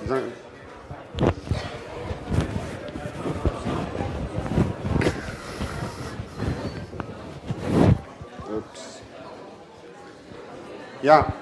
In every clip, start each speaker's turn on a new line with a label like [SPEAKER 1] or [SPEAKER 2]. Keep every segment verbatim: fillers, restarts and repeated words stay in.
[SPEAKER 1] Ups. Ja.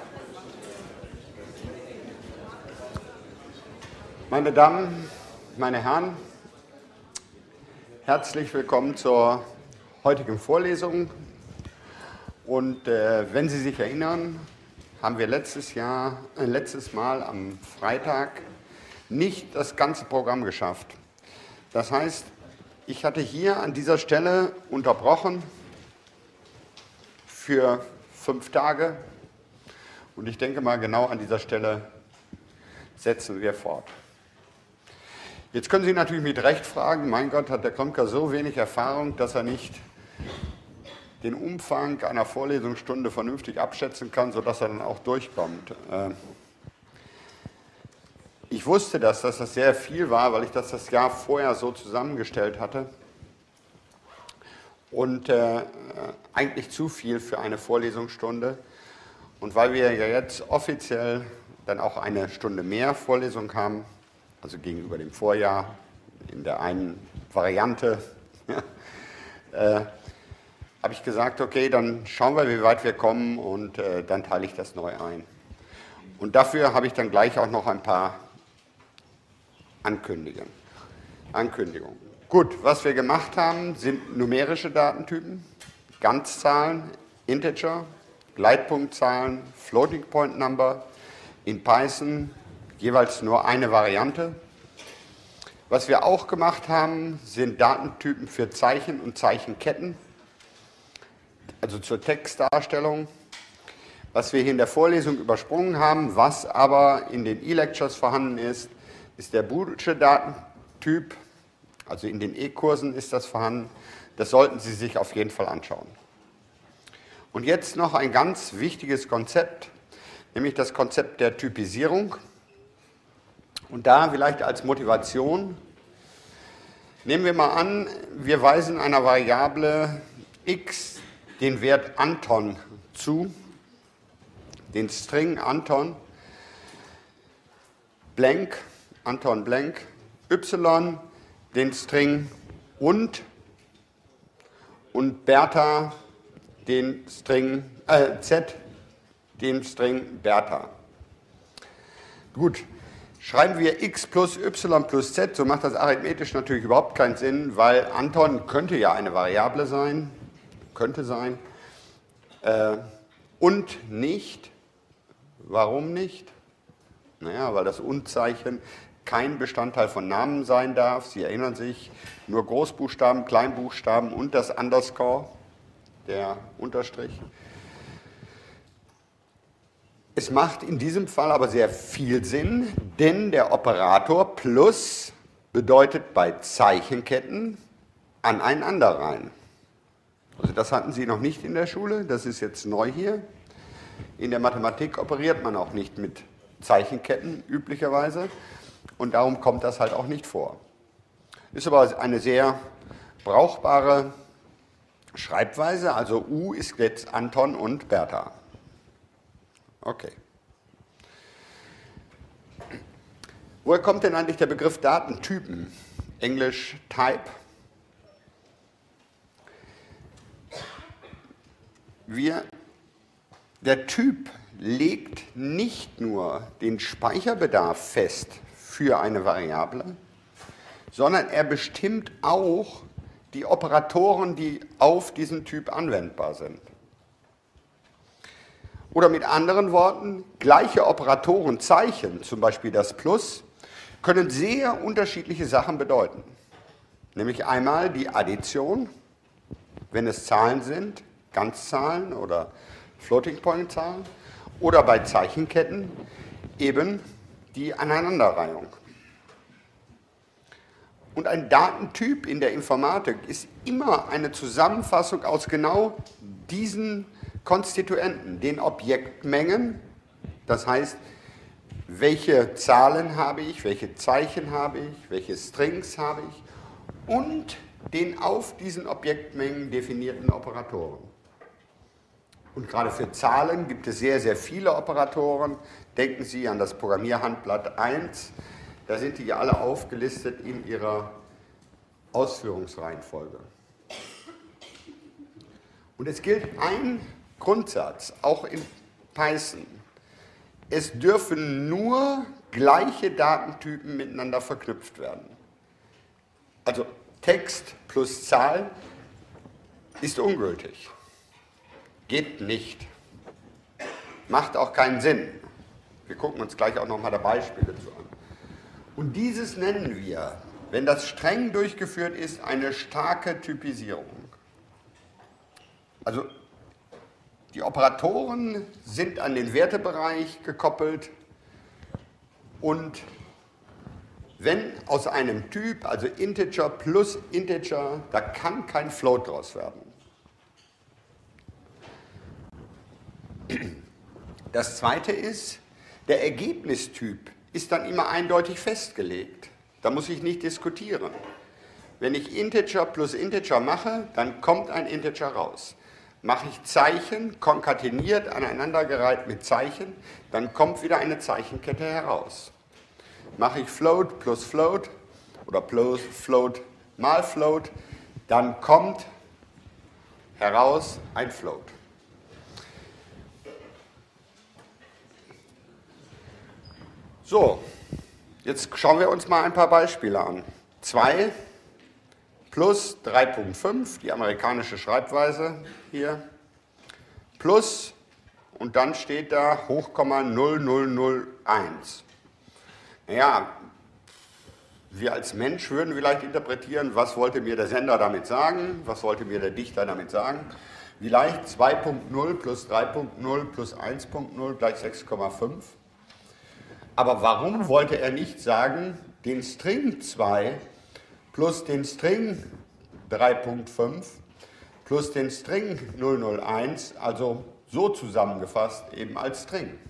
[SPEAKER 1] Meine Damen, meine Herren, herzlich willkommen zur heutigen Vorlesung. Und äh, wenn Sie sich erinnern, haben wir letztes Jahr, äh, letztes Mal am Freitag nicht das ganze Programm geschafft. Das heißt, ich hatte hier an dieser Stelle unterbrochen für fünf Tage und ich denke mal, genau an dieser Stelle setzen wir fort. Jetzt können Sie natürlich mit Recht fragen, mein Gott, hat der Krömker so wenig Erfahrung, dass er nicht den Umfang einer Vorlesungsstunde vernünftig abschätzen kann, sodass er dann auch durchkommt. Ich wusste, dass das sehr viel war, weil ich das das Jahr vorher so zusammengestellt hatte und äh, eigentlich zu viel für eine Vorlesungsstunde. Und weil wir ja jetzt offiziell dann auch eine Stunde mehr Vorlesung haben, also gegenüber dem Vorjahr, in der einen Variante, äh, habe ich gesagt, okay, dann schauen wir, wie weit wir kommen und äh, dann teile ich das neu ein. Und dafür habe ich dann gleich auch noch ein paar Ankündigungen. Ankündigungen. Gut, was wir gemacht haben, sind numerische Datentypen, Ganzzahlen, Integer, Gleitpunktzahlen, Floating Point Number, in Python jeweils nur eine Variante. Was wir auch gemacht haben, sind Datentypen für Zeichen und Zeichenketten, also zur Textdarstellung. Was wir hier in der Vorlesung übersprungen haben, was aber in den E-Lectures vorhanden ist, ist der boolsche Datentyp, also in den E-Kursen ist das vorhanden. Das sollten Sie sich auf jeden Fall anschauen. Und jetzt noch ein ganz wichtiges Konzept, nämlich das Konzept der Typisierung. Und da vielleicht als Motivation, nehmen wir mal an, wir weisen einer Variable x den Wert Anton zu, den String Anton, blank, Anton blank, y, den String und, und Bertha, den String, äh, z, den String Bertha. Gut. Schreiben wir x plus y plus z, so macht das arithmetisch natürlich überhaupt keinen Sinn, weil Anton könnte ja eine Variable sein, könnte sein, äh, und nicht. Warum nicht? Naja, weil das Und-Zeichen kein Bestandteil von Namen sein darf. Sie erinnern sich, nur Großbuchstaben, Kleinbuchstaben und das Underscore, der Unterstrich. Es macht in diesem Fall aber sehr viel Sinn, denn der Operator plus bedeutet bei Zeichenketten aneinanderreihen. Also das hatten Sie noch nicht in der Schule, das ist jetzt neu hier. In der Mathematik operiert man auch nicht mit Zeichenketten üblicherweise und darum kommt das halt auch nicht vor. Ist aber eine sehr brauchbare Schreibweise, also U ist jetzt Anton und Bertha. Okay. Woher kommt denn eigentlich der Begriff Datentypen? Englisch Type. Wir, der Typ legt nicht nur den Speicherbedarf fest für eine Variable, sondern er bestimmt auch die Operatoren, die auf diesen Typ anwendbar sind. Oder mit anderen Worten, gleiche Operatorenzeichen, zum Beispiel das Plus, können sehr unterschiedliche Sachen bedeuten. Nämlich einmal die Addition, wenn es Zahlen sind, Ganzzahlen oder Floating-Point-Zahlen, oder bei Zeichenketten eben die Aneinanderreihung. Und ein Datentyp in der Informatik ist immer eine Zusammenfassung aus genau diesen Konstituenten, den Objektmengen, das heißt, welche Zahlen habe ich, welche Zeichen habe ich, welche Strings habe ich und den auf diesen Objektmengen definierten Operatoren. Und gerade für Zahlen gibt es sehr, sehr viele Operatoren. Denken Sie an das Programmierhandblatt eins. Da sind die ja alle aufgelistet in ihrer Ausführungsreihenfolge. Und es gilt ein Grundsatz, auch in Python. Es dürfen nur gleiche Datentypen miteinander verknüpft werden. Also Text plus Zahl ist ungültig. Geht nicht. Macht auch keinen Sinn. Wir gucken uns gleich auch nochmal da Beispiele zu an. Und dieses nennen wir, wenn das streng durchgeführt ist, eine starke Typisierung. Also die Operatoren sind an den Wertebereich gekoppelt und wenn aus einem Typ, also Integer plus Integer, da kann kein Float draus werden. Das zweite ist, der Ergebnistyp ist dann immer eindeutig festgelegt. Da muss ich nicht diskutieren. Wenn ich Integer plus Integer mache, dann kommt ein Integer raus. Mache ich Zeichen, konkateniert, aneinandergereiht mit Zeichen, dann kommt wieder eine Zeichenkette heraus. Mache ich Float plus Float oder plus Float mal Float, dann kommt heraus ein Float. So, jetzt schauen wir uns mal ein paar Beispiele an. zwei plus drei Komma fünf, die amerikanische Schreibweise hier, plus, und dann steht da Hochkomma null null null eins. Naja, wir als Mensch würden vielleicht interpretieren, was wollte mir der Sender damit sagen, was wollte mir der Dichter damit sagen. Vielleicht zwei Punkt null plus drei Punkt null plus eins Punkt null gleich sechs Komma fünf. Aber warum wollte er nicht sagen, den String zwei plus den String drei Punkt fünf plus den String null null eins, also so zusammengefasst eben als String?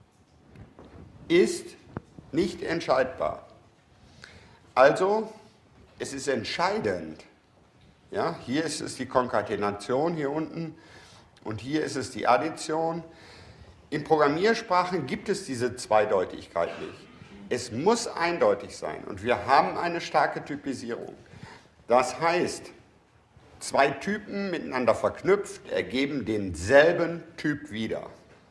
[SPEAKER 1] Ist nicht entscheidbar. Also, es ist entscheidend. Ja, hier ist es die Konkatenation hier unten und hier ist es die Addition. In Programmiersprachen gibt es diese Zweideutigkeit nicht. Es muss eindeutig sein und wir haben eine starke Typisierung. Das heißt, zwei Typen miteinander verknüpft ergeben denselben Typ wieder.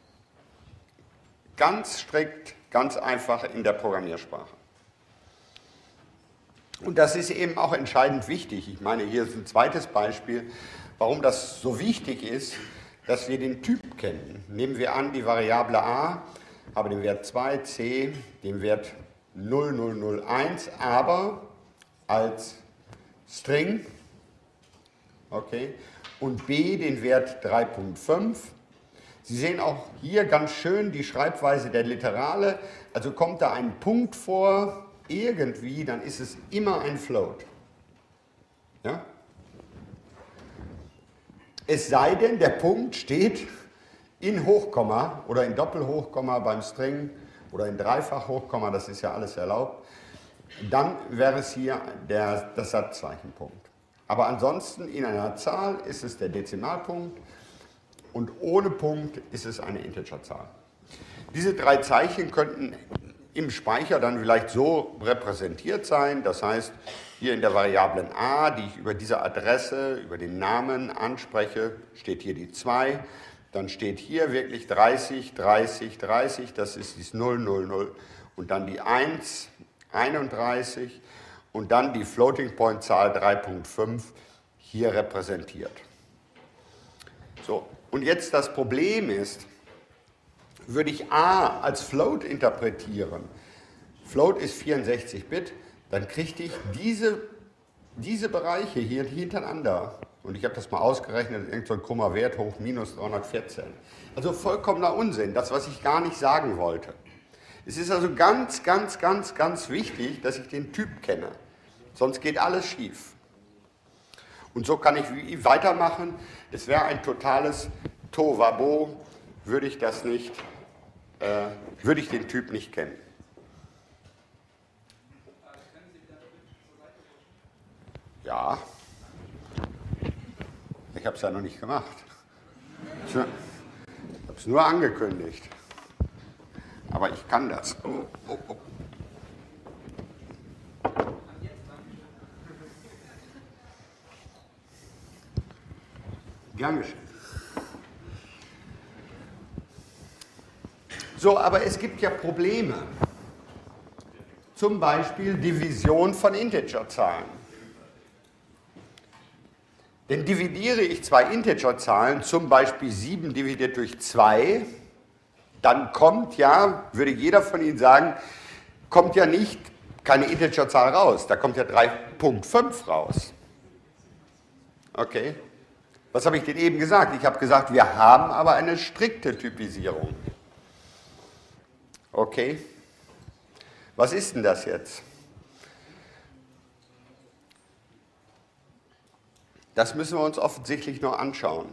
[SPEAKER 1] Ganz strikt, ganz einfach in der Programmiersprache. Und das ist eben auch entscheidend wichtig. Ich meine, hier ist ein zweites Beispiel, warum das so wichtig ist, dass wir den Typ kennen. Nehmen wir an, die Variable a habe den Wert zwei, c den Wert null null null eins, aber als String, okay, und b den Wert drei Punkt fünf. Sie sehen auch hier ganz schön die Schreibweise der Literale, also kommt da ein Punkt vor, irgendwie, dann ist es immer ein Float. Ja? Es sei denn, der Punkt steht in Hochkomma oder in Doppelhochkomma beim String oder in Dreifach-Hochkomma, das ist ja alles erlaubt, dann wäre es hier der, das Satzzeichenpunkt. Aber ansonsten in einer Zahl ist es der Dezimalpunkt und ohne Punkt ist es eine Integerzahl. Diese drei Zeichen könnten im Speicher dann vielleicht so repräsentiert sein, das heißt, hier in der Variablen a, die ich über diese Adresse, über den Namen anspreche, steht hier die zwei, dann steht hier wirklich dreißig, dreißig, dreißig, das ist das null null null und dann die eins, einunddreißig und dann die Floating-Point-Zahl drei Punkt fünf hier repräsentiert. So, und jetzt das Problem ist, würde ich a als Float interpretieren, Float ist vierundsechzig Bit, dann kriegte ich diese, diese Bereiche hier hintereinander. Und ich habe das mal ausgerechnet, irgend so ein krummer Wert hoch minus dreihundertvierzehn. Also vollkommener Unsinn, das, was ich gar nicht sagen wollte. Es ist also ganz, ganz, ganz, ganz wichtig, dass ich den Typ kenne. Sonst geht alles schief. Und so kann ich weitermachen. Es wäre ein totales Tohuwabohu, würde ich das nicht, äh, würde ich den Typ nicht kennen. Ja, ich habe es ja noch nicht gemacht. Ich habe es nur angekündigt. Aber ich kann das. Oh, oh, oh. Gern geschehen. So, aber es gibt ja Probleme. Zum Beispiel Division von Integerzahlen. Denn dividiere ich zwei Integerzahlen, zum Beispiel sieben dividiert durch zwei, dann kommt ja, würde jeder von Ihnen sagen, kommt ja nicht keine Integerzahl raus, da kommt ja drei Komma fünf raus. Okay, was habe ich denn eben gesagt? Ich habe gesagt, wir haben aber eine strikte Typisierung. Okay, was ist denn das jetzt? Das müssen wir uns offensichtlich noch anschauen.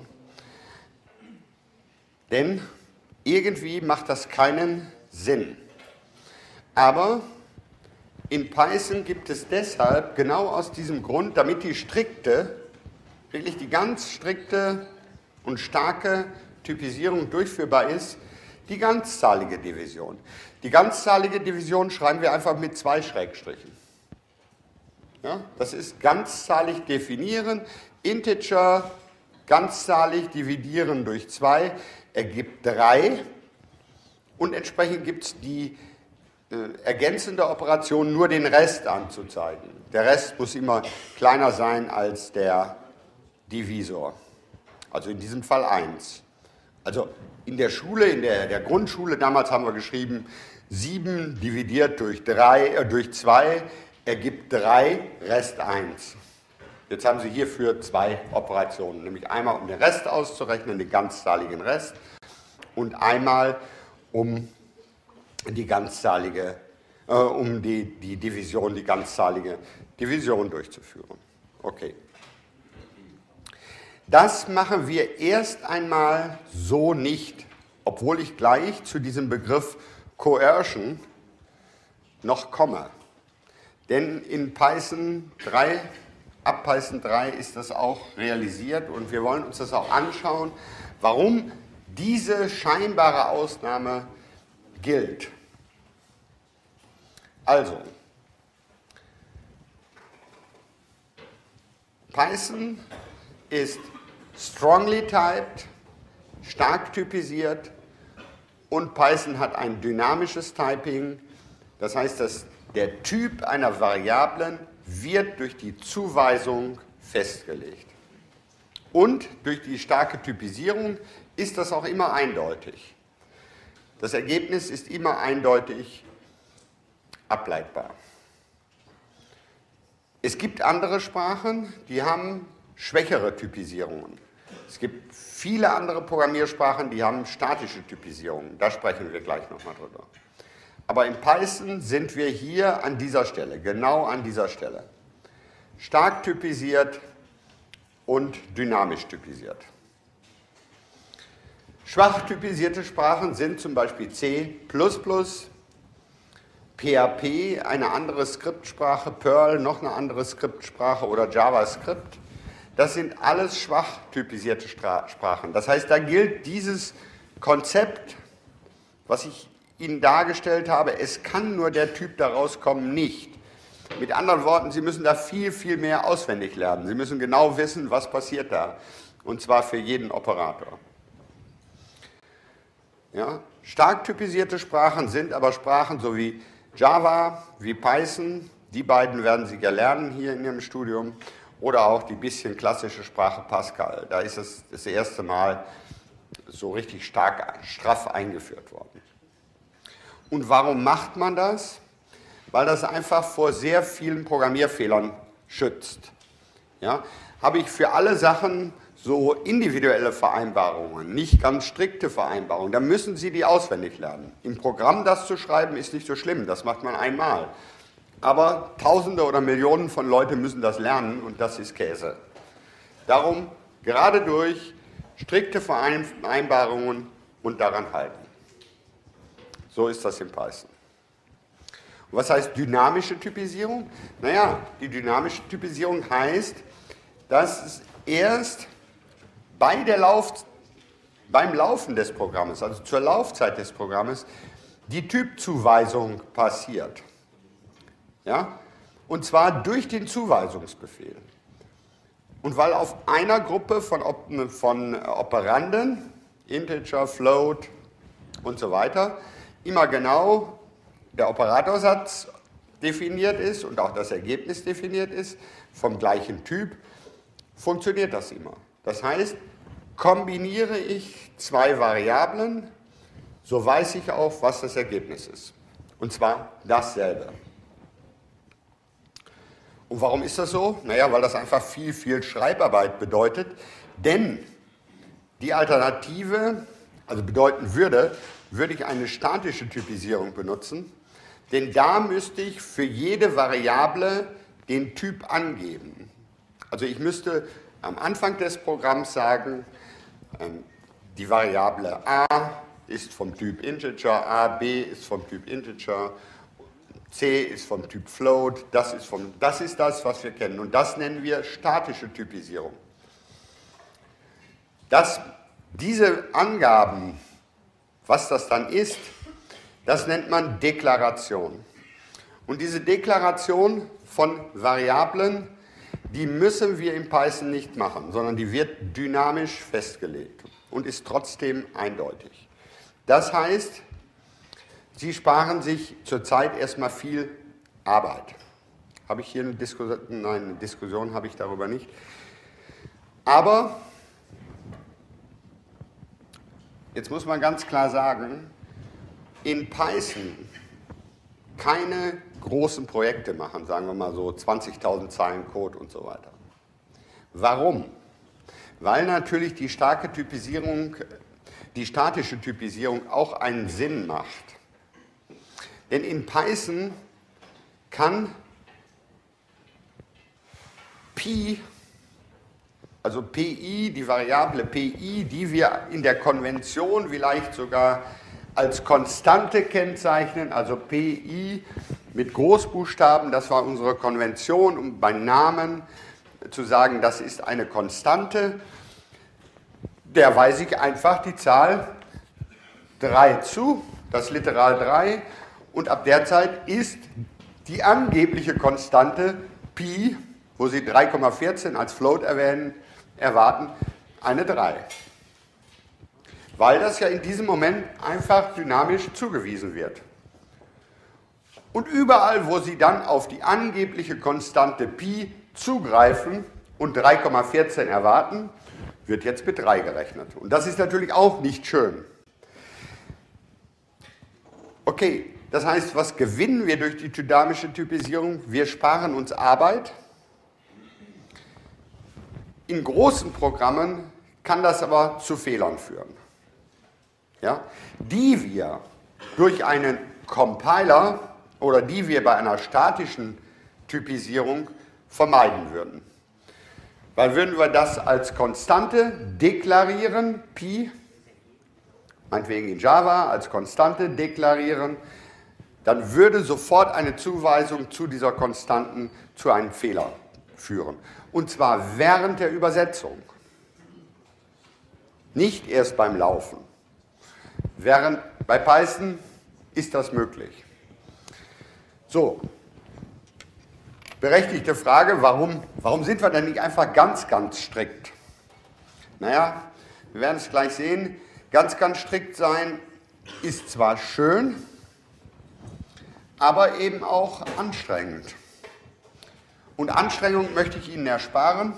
[SPEAKER 1] Denn irgendwie macht das keinen Sinn. Aber in Python gibt es deshalb, genau aus diesem Grund, damit die strikte, wirklich die ganz strikte und starke Typisierung durchführbar ist, die ganzzahlige Division. Die ganzzahlige Division schreiben wir einfach mit zwei Schrägstrichen. Ja, das ist ganzzahlig definieren, Integer ganzzahlig dividieren durch zwei ergibt drei und entsprechend gibt es die äh, ergänzende Operation, nur den Rest anzuzeigen. Der Rest muss immer kleiner sein als der Divisor, also in diesem Fall eins. Also in der Schule, in der, der Grundschule damals haben wir geschrieben, sieben dividiert durch, drei, äh, durch zwei ergibt drei, Rest eins. Jetzt haben Sie hierfür zwei Operationen, nämlich einmal um den Rest auszurechnen, den ganzzahligen Rest, und einmal um die ganzzahlige, äh, um die, die Division, die ganzzahlige Division durchzuführen. Okay. Das machen wir erst einmal so nicht, obwohl ich gleich zu diesem Begriff Coercion noch komme. Denn in Python drei, ab Python drei ist das auch realisiert und wir wollen uns das auch anschauen, warum diese scheinbare Ausnahme gilt. Also, Python ist strongly typed, stark typisiert und Python hat ein dynamisches Typing, das heißt, dass der Typ einer Variablen wird durch die Zuweisung festgelegt. Und durch die starke Typisierung ist das auch immer eindeutig. Das Ergebnis ist immer eindeutig ableitbar. Es gibt andere Sprachen, die haben schwächere Typisierungen. Es gibt viele andere Programmiersprachen, die haben statische Typisierungen. Da sprechen wir gleich nochmal drüber. Aber in Python sind wir hier an dieser Stelle, genau an dieser Stelle. Stark typisiert und dynamisch typisiert. Schwach typisierte Sprachen sind zum Beispiel C plus plus, P H P, eine andere Skriptsprache, Perl, noch eine andere Skriptsprache oder JavaScript. Das sind alles schwach typisierte Sprachen. Das heißt, da gilt dieses Konzept, was ich Ihnen dargestellt habe, es kann nur der Typ daraus kommen, nicht. Mit anderen Worten, Sie müssen da viel, viel mehr auswendig lernen. Sie müssen genau wissen, was passiert da. Und zwar für jeden Operator. Ja? Stark typisierte Sprachen sind aber Sprachen so wie Java, wie Python. Die beiden werden Sie ja lernen hier in Ihrem Studium. Oder auch die bisschen klassische Sprache Pascal. Da ist es das erste Mal so richtig stark, straff eingeführt worden. Und warum macht man das? Weil das einfach vor sehr vielen Programmierfehlern schützt. Ja? Habe ich für alle Sachen so individuelle Vereinbarungen, nicht ganz strikte Vereinbarungen, dann müssen Sie die auswendig lernen. Im Programm das zu schreiben ist nicht so schlimm, das macht man einmal. Aber Tausende oder Millionen von Leuten müssen das lernen und das ist Käse. Darum gerade durch strikte Vereinbarungen und daran halten. So ist das in Python. Und was heißt dynamische Typisierung? Naja, die dynamische Typisierung heißt, dass es erst bei der Lauf, beim Laufen des Programmes, also zur Laufzeit des Programmes, die Typzuweisung passiert. Ja? Und zwar durch den Zuweisungsbefehl. Und weil auf einer Gruppe von, Op von Operanden, Integer, Float und so weiter, immer genau der Operatorsatz definiert ist und auch das Ergebnis definiert ist, vom gleichen Typ, funktioniert das immer. Das heißt, kombiniere ich zwei Variablen, so weiß ich auch, was das Ergebnis ist. Und zwar dasselbe. Und warum ist das so? Naja, weil das einfach viel, viel Schreibarbeit bedeutet. Denn die Alternative, also bedeuten würde, würde ich eine statische Typisierung benutzen. Denn da müsste ich für jede Variable den Typ angeben. Also ich müsste am Anfang des Programms sagen, die Variable a ist vom Typ Integer, a, b ist vom Typ Integer, c ist vom Typ Float, das ist, vom, das ist das, was wir kennen. Und das nennen wir statische Typisierung. Das, diese Angaben, was das dann ist, das nennt man Deklaration. Und diese Deklaration von Variablen, die müssen wir in Python nicht machen, sondern die wird dynamisch festgelegt und ist trotzdem eindeutig. Das heißt, Sie sparen sich zurzeit erstmal viel Arbeit. Habe ich hier eine Diskussion? Nein, eine Diskussion habe ich darüber nicht. Aber jetzt muss man ganz klar sagen, in Python keine großen Projekte machen, sagen wir mal so zwanzigtausend Zeilen Code und so weiter. Warum? Weil natürlich die starke Typisierung, die statische Typisierung auch einen Sinn macht. Denn in Python kann Pi, also Pi, die Variable Pi, die wir in der Konvention vielleicht sogar als Konstante kennzeichnen, also Pi mit Großbuchstaben, das war unsere Konvention, um bei Namen zu sagen, das ist eine Konstante, der weise ich einfach die Zahl drei zu, das Literal drei, und ab der Zeit ist die angebliche Konstante Pi, wo Sie drei Komma vierzehn als Float erwähnen, erwarten, eine drei. Weil das ja in diesem Moment einfach dynamisch zugewiesen wird. Und überall, wo Sie dann auf die angebliche Konstante Pi zugreifen und drei Komma vierzehn erwarten, wird jetzt mit drei gerechnet. Und das ist natürlich auch nicht schön. Okay, das heißt, was gewinnen wir durch die dynamische Typisierung? Wir sparen uns Arbeit. In großen Programmen kann das aber zu Fehlern führen, ja, die wir durch einen Compiler oder die wir bei einer statischen Typisierung vermeiden würden. Weil würden wir das als Konstante deklarieren, Pi, meinetwegen in Java als Konstante deklarieren, dann würde sofort eine Zuweisung zu dieser Konstanten zu einem Fehler führen. Und zwar während der Übersetzung, nicht erst beim Laufen. Während, bei Python ist das möglich. So, berechtigte Frage, warum, warum sind wir denn nicht einfach ganz, ganz strikt? Naja, wir werden es gleich sehen. Ganz, ganz strikt sein ist zwar schön, aber eben auch anstrengend. Und Anstrengung möchte ich Ihnen ersparen.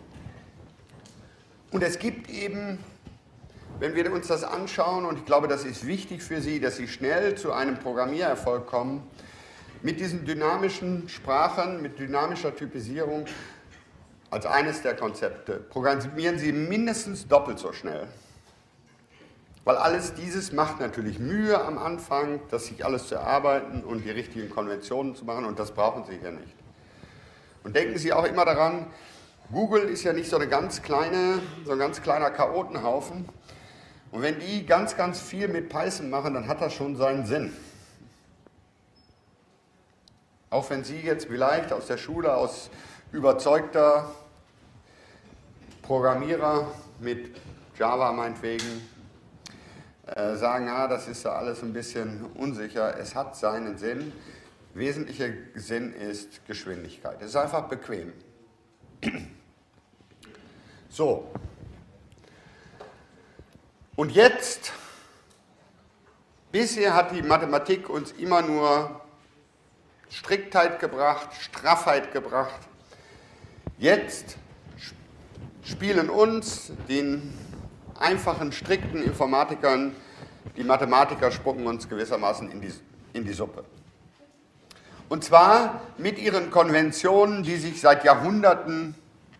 [SPEAKER 1] Und es gibt eben, wenn wir uns das anschauen, und ich glaube, das ist wichtig für Sie, dass Sie schnell zu einem Programmiererfolg kommen, mit diesen dynamischen Sprachen, mit dynamischer Typisierung als eines der Konzepte, programmieren Sie mindestens doppelt so schnell. Weil alles dieses macht natürlich Mühe am Anfang, das sich alles zu erarbeiten und die richtigen Konventionen zu machen, und das brauchen Sie hier nicht. Und denken Sie auch immer daran, Google ist ja nicht so, eine ganz kleine, so ein ganz kleiner Chaotenhaufen. Und wenn die ganz, ganz viel mit Python machen, dann hat das schon seinen Sinn. Auch wenn Sie jetzt vielleicht aus der Schule, aus überzeugter Programmierer mit Java meinetwegen, äh, sagen, ah, das ist ja alles ein bisschen unsicher. Es hat seinen Sinn. Wesentlicher Sinn ist Geschwindigkeit. Es ist einfach bequem. So. Und jetzt, bisher hat die Mathematik uns immer nur Striktheit gebracht, Straffheit gebracht. Jetzt spielen uns, den einfachen, strikten Informatikern, die Mathematiker spucken uns gewissermaßen in die, in die Suppe. Und zwar mit ihren Konventionen, die sich seit Jahrhunderten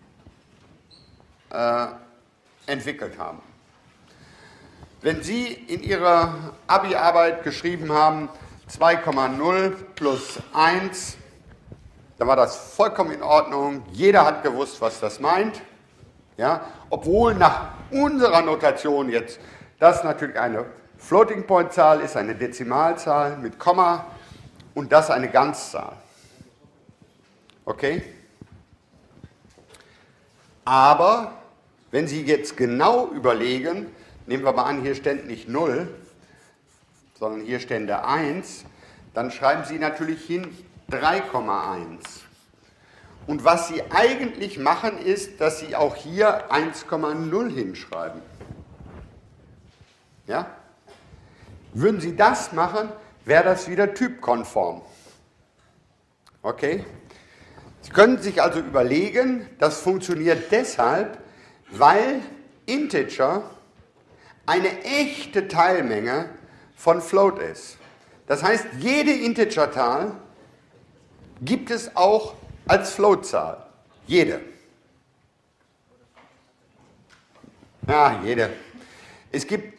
[SPEAKER 1] äh, entwickelt haben. Wenn Sie in Ihrer Abi-Arbeit geschrieben haben, zwei Komma null plus eins, dann war das vollkommen in Ordnung. Jeder hat gewusst, was das meint. Ja? Obwohl nach unserer Notation jetzt das natürlich eine Floating-Point-Zahl ist, eine Dezimalzahl mit Komma und das eine Ganzzahl. Okay? Aber wenn Sie jetzt genau überlegen, nehmen wir mal an, hier stände nicht null, sondern hier stände eins, dann schreiben Sie natürlich hin drei Komma eins. Und was Sie eigentlich machen, ist, dass Sie auch hier eins Komma null hinschreiben. Ja? Würden Sie das machen, wäre das wieder typkonform. Okay? Sie können sich also überlegen, das funktioniert deshalb, weil Integer eine echte Teilmenge von Float ist. Das heißt, jede Integerzahl gibt es auch als Floatzahl. Jede. Ja, jede. Es gibt,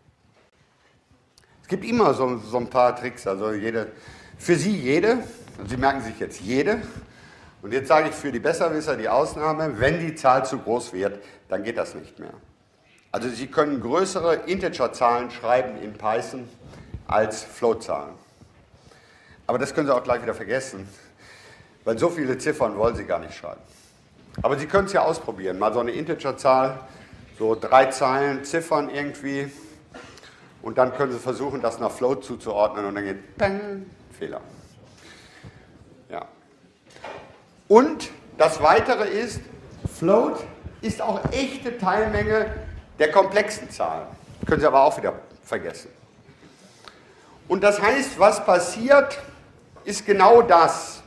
[SPEAKER 1] es gibt immer so, so ein paar Tricks. Also jede, für Sie jede, und Sie merken sich jetzt jede. Und jetzt sage ich für die Besserwisser die Ausnahme, wenn die Zahl zu groß wird, dann geht das nicht mehr. Also Sie können größere Integerzahlen schreiben in Python als Floatzahlen. Aber das können Sie auch gleich wieder vergessen, weil so viele Ziffern wollen Sie gar nicht schreiben. Aber Sie können es ja ausprobieren, mal so eine Integerzahl, so drei Zeilen Ziffern irgendwie und dann können Sie versuchen, das nach Float zuzuordnen und dann geht Peng, Fehler. Ja. Und das Weitere ist, Float ist auch echte Teilmenge der komplexen Zahlen. Können Sie aber auch wieder vergessen. Und das heißt, was passiert, ist genau das.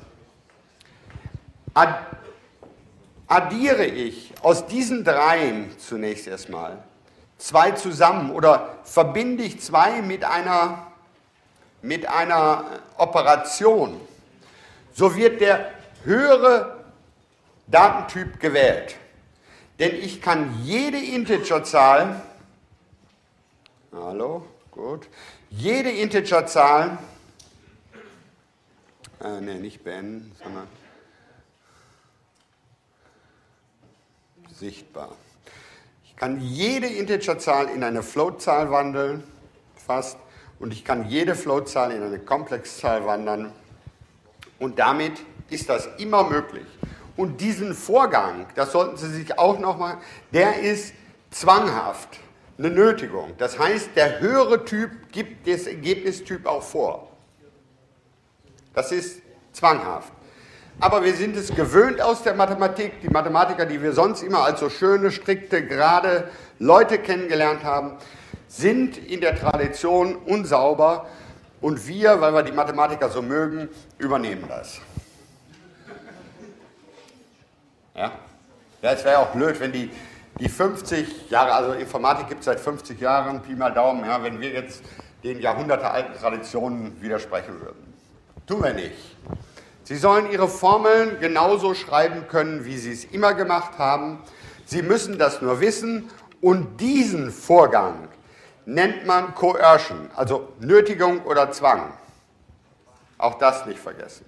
[SPEAKER 1] Addiere ich aus diesen dreien zunächst erstmal zwei zusammen oder verbinde ich zwei mit einer, mit einer Operation, so wird der höhere Datentyp gewählt. Denn ich kann jede Integerzahl, hallo, gut, jede Integerzahl, äh, ne, nicht beenden, sondern sichtbar. Ich kann jede Integerzahl in eine Floatzahl wandeln, fast, und ich kann jede Floatzahl in eine Komplexzahl wandeln. Und damit ist das immer möglich. Und diesen Vorgang, das sollten Sie sich auch noch mal, der ist zwanghaft, eine Nötigung. Das heißt, der höhere Typ gibt das Ergebnistyp auch vor. Das ist zwanghaft. Aber wir sind es gewöhnt aus der Mathematik, die Mathematiker, die wir sonst immer als so schöne, strikte, gerade Leute kennengelernt haben, sind in der Tradition unsauber und wir, weil wir die Mathematiker so mögen, übernehmen das. Ja, ja, es wäre auch blöd, wenn die, die fünfzig Jahre, also Informatik gibt es seit fünfzig Jahren, Pi mal Daumen, ja, wenn wir jetzt den jahrhundertealten Traditionen widersprechen würden. Tun wir nicht. Sie sollen Ihre Formeln genauso schreiben können, wie Sie es immer gemacht haben. Sie müssen das nur wissen und diesen Vorgang nennt man Coercion, also Nötigung oder Zwang. Auch das nicht vergessen.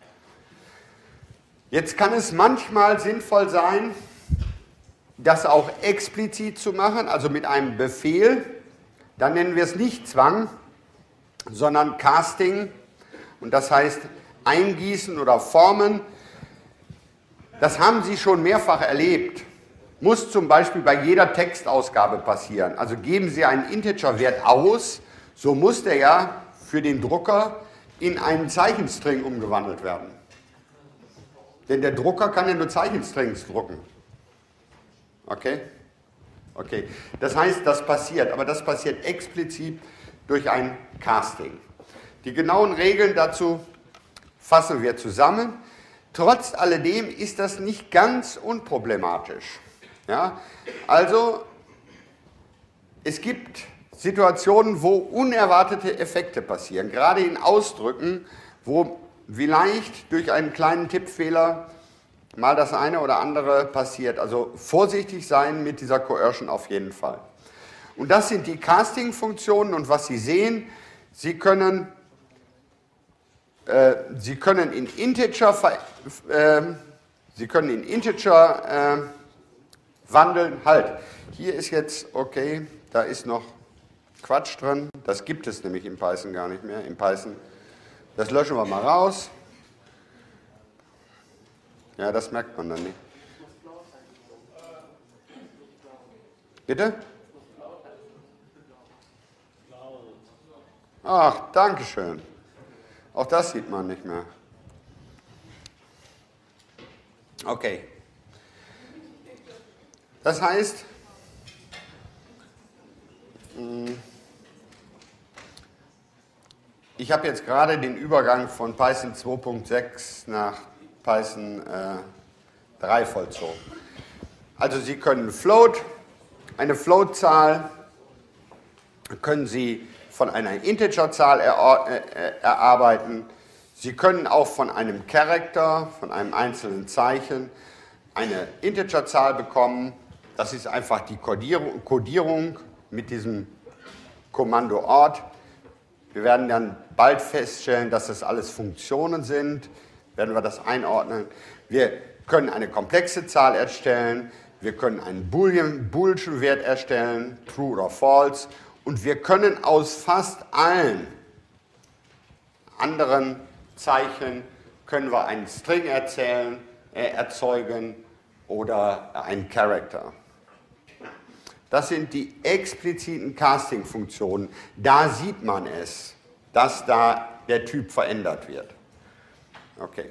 [SPEAKER 1] Jetzt kann es manchmal sinnvoll sein, das auch explizit zu machen, also mit einem Befehl. Dann nennen wir es nicht Zwang, sondern Casting. Und das heißt eingießen oder formen. Das haben Sie schon mehrfach erlebt. Muss zum Beispiel bei jeder Textausgabe passieren. Also geben Sie einen Integerwert aus, so muss der ja für den Drucker in einen Zeichenstring umgewandelt werden. Denn der Drucker kann ja nur Zeichenstrings drucken. Okay? Okay. Das heißt, das passiert, aber das passiert explizit durch ein Casting. Die genauen Regeln dazu fassen wir zusammen. Trotz alledem ist das nicht ganz unproblematisch. Ja? Also, es gibt Situationen, wo unerwartete Effekte passieren, gerade in Ausdrücken, wo vielleicht durch einen kleinen Tippfehler mal das eine oder andere passiert. Also vorsichtig sein mit dieser Coercion auf jeden Fall. Und das sind die Casting-Funktionen und was Sie sehen, Sie können, äh, Sie können in Integer, äh, Sie können in Integer äh, wandeln. Halt, hier ist jetzt, okay, da ist noch Quatsch drin, das gibt es nämlich in Python gar nicht mehr. In Python, das löschen wir mal raus. Ja, das merkt man dann nicht. Bitte? Ach, danke schön. Auch das sieht man nicht mehr. Okay. Das heißt, ich habe jetzt gerade den Übergang von Python zwei Punkt sechs nach Python äh, drei vollzogen. Also Sie können Float, eine Float-Zahl, können Sie von einer Integer-Zahl er, äh, erarbeiten. Sie können auch von einem Character, von einem einzelnen Zeichen, eine Integer-Zahl bekommen. Das ist einfach die Codierung, Codierung mit diesem Kommando Ort. Wir werden dann bald feststellen, dass das alles Funktionen sind. Werden wir das einordnen. Wir können eine komplexe Zahl erstellen, wir können einen Boolean, Boolschen Wert erstellen, true oder false, und wir können aus fast allen anderen Zeichen können wir einen String erzählen, äh, erzeugen oder einen Character. Das sind die expliziten Casting-Funktionen. Da sieht man es, dass da der Typ verändert wird. Okay.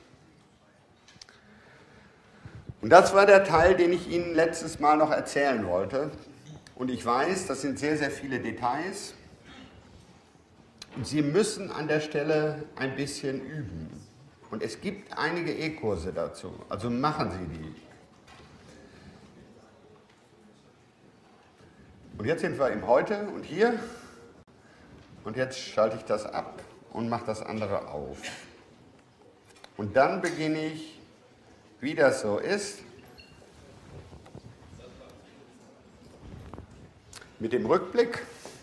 [SPEAKER 1] Und das war der Teil, den ich Ihnen letztes Mal noch erzählen wollte. Und ich weiß, das sind sehr, sehr viele Details. Und Sie müssen an der Stelle ein bisschen üben. Und es gibt einige E-Kurse dazu. Also machen Sie die. Und jetzt sind wir im Heute und hier. Und jetzt schalte ich das ab und mache das andere auf. Und dann beginne ich, wie das so ist, mit dem Rückblick.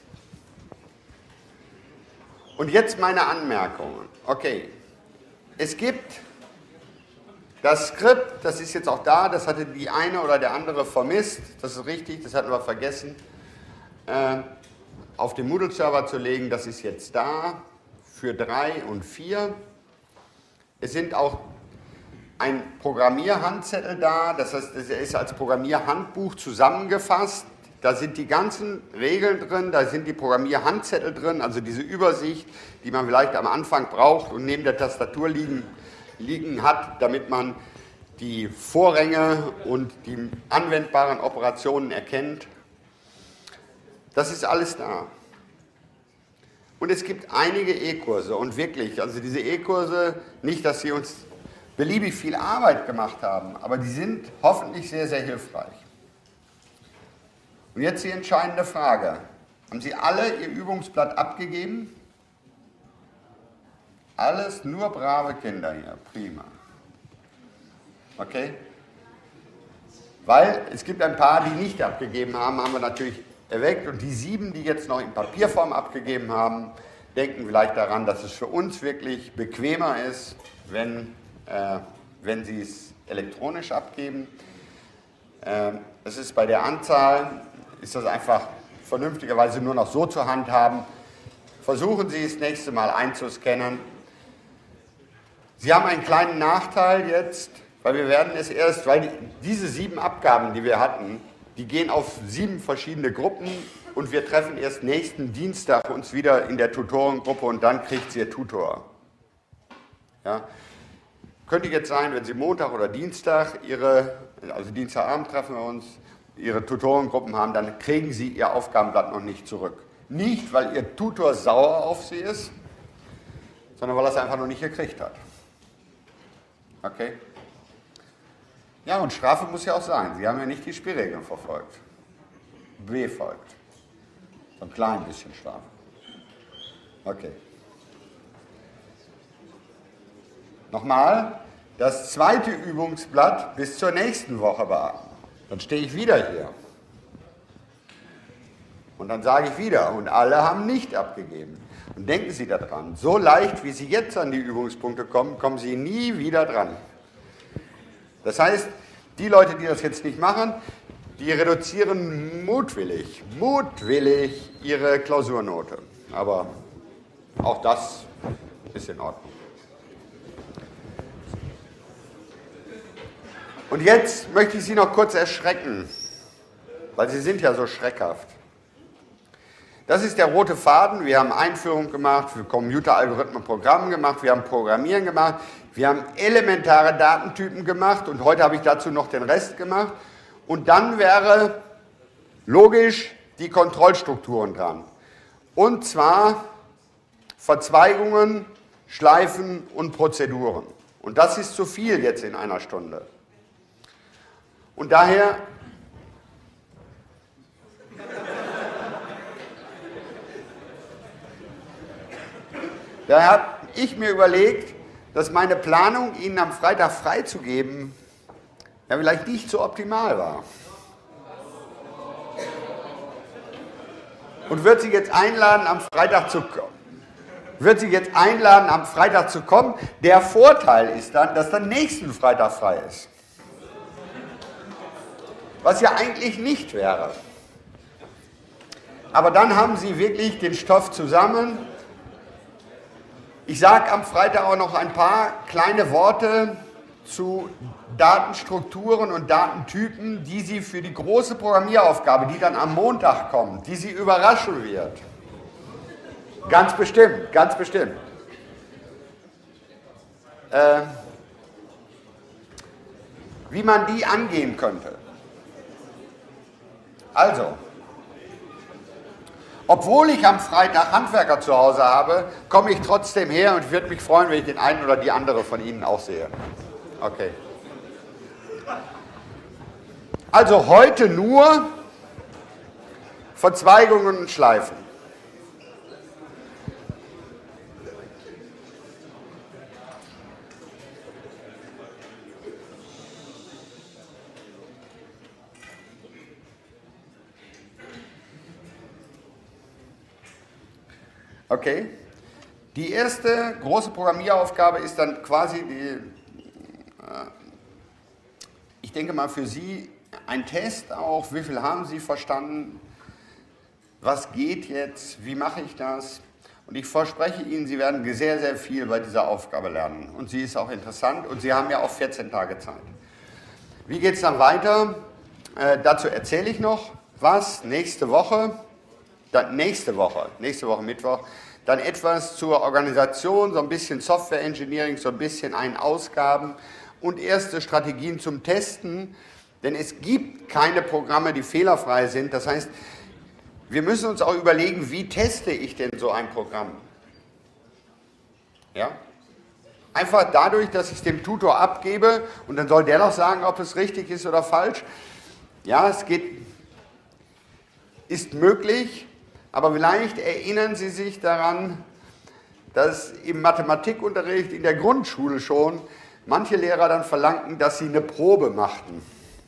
[SPEAKER 1] Und jetzt meine Anmerkungen. Okay, es gibt das Skript, das ist jetzt auch da, das hatte die eine oder der andere vermisst, das ist richtig, das hatten wir vergessen, äh, auf den Moodle-Server zu legen, das ist jetzt da, für drei und vier. Es sind auch ein Programmierhandzettel da, das heißt, es ist als Programmierhandbuch zusammengefasst. Da sind die ganzen Regeln drin, da sind die Programmierhandzettel drin, also diese Übersicht, die man vielleicht am Anfang braucht und neben der Tastatur liegen, liegen hat, damit man die Vorränge und die anwendbaren Operationen erkennt. Das ist alles da. Und es gibt einige E-Kurse und wirklich, also diese E-Kurse, nicht, dass sie uns beliebig viel Arbeit gemacht haben, aber die sind hoffentlich sehr, sehr hilfreich. Und jetzt die entscheidende Frage. Haben Sie alle Ihr Übungsblatt abgegeben? Alles nur brave Kinder hier, prima. Okay? Weil es gibt ein paar, die nicht abgegeben haben, haben wir natürlich erweckt. Und die sieben, die jetzt noch in Papierform abgegeben haben, denken vielleicht daran, dass es für uns wirklich bequemer ist, wenn, äh, wenn sie es elektronisch abgeben. Äh, es ist bei der Anzahl, ist das einfach vernünftigerweise nur noch so zu handhaben. Versuchen Sie es nächste Mal einzuscannen. Sie haben einen kleinen Nachteil jetzt, weil wir werden es erst, weil die, diese sieben Abgaben, die wir hatten, die gehen auf sieben verschiedene Gruppen und wir treffen erst nächsten Dienstag uns wieder in der Tutorengruppe und dann kriegt Ihr Tutor. Ja. Könnte jetzt sein, wenn Sie Montag oder Dienstag Ihre, also Dienstagabend treffen wir uns, Ihre Tutorengruppen haben, dann kriegen Sie Ihr Aufgabenblatt noch nicht zurück. Nicht, weil Ihr Tutor sauer auf Sie ist, sondern weil er es einfach noch nicht gekriegt hat. Okay? Ja, und Strafe muss ja auch sein. Sie haben ja nicht die Spielregeln verfolgt. Befolgt. So ein klein bisschen Strafe. Okay. Nochmal, das zweite Übungsblatt bis zur nächsten Woche beachten. Dann stehe ich wieder hier. Und dann sage ich wieder, und alle haben nicht abgegeben. Und denken Sie daran, so leicht, wie Sie jetzt an die Übungspunkte kommen, kommen Sie nie wieder dran. Das heißt, die Leute, die das jetzt nicht machen, die reduzieren mutwillig, mutwillig ihre Klausurnote. Aber auch das ist in Ordnung. Und jetzt möchte ich Sie noch kurz erschrecken, weil Sie sind ja so schreckhaft. Das ist der rote Faden. Wir haben Einführung gemacht, wir haben Computeralgorithmen, Programmen gemacht, wir haben Programmieren gemacht, wir haben elementare Datentypen gemacht und heute habe ich dazu noch den Rest gemacht. Und dann wäre logisch die Kontrollstrukturen dran. Und zwar Verzweigungen, Schleifen und Prozeduren. Und das ist zu viel jetzt in einer Stunde. Und daher daher habe ich mir überlegt, dass meine Planung, Ihnen am Freitag freizugeben, ja vielleicht nicht so optimal war. Und würde Sie jetzt einladen, am Freitag zu kommen. Würde Sie jetzt einladen, am Freitag zu kommen. Der Vorteil ist dann, dass dann nächsten Freitag frei ist. Was ja eigentlich nicht wäre. Aber dann haben Sie wirklich den Stoff zusammen. Ich sage am Freitag auch noch ein paar kleine Worte zu Datenstrukturen und Datentypen, die Sie für die große Programmieraufgabe, die dann am Montag kommt, die Sie überraschen wird. Ganz bestimmt, ganz bestimmt. Äh, wie man die angehen könnte. Also, obwohl ich am Freitag Handwerker zu Hause habe, komme ich trotzdem her und würde mich freuen, wenn ich den einen oder die andere von Ihnen auch sehe. Okay. Also heute nur Verzweigungen und Schleifen. Okay. Die erste große Programmieraufgabe ist dann quasi die, ich denke mal für Sie ein Test auch, wie viel haben Sie verstanden, was geht jetzt, wie mache ich das? Und ich verspreche Ihnen, Sie werden sehr, sehr viel bei dieser Aufgabe lernen. Und sie ist auch interessant und Sie haben ja auch vierzehn Tage Zeit. Wie geht es dann weiter? Äh, dazu erzähle ich noch was nächste Woche. Dann nächste Woche, nächste Woche Mittwoch, dann etwas zur Organisation, so ein bisschen Software Engineering, so ein bisschen ein Ausgaben und erste Strategien zum Testen, denn es gibt keine Programme, die fehlerfrei sind. Das heißt, wir müssen uns auch überlegen, wie teste ich denn so ein Programm? Ja? Einfach dadurch, dass ich es dem Tutor abgebe und dann soll der doch sagen, ob es richtig ist oder falsch. Ja, es geht, ist möglich. Aber vielleicht erinnern Sie sich daran, dass im Mathematikunterricht in der Grundschule schon manche Lehrer dann verlangten, dass sie eine Probe machten.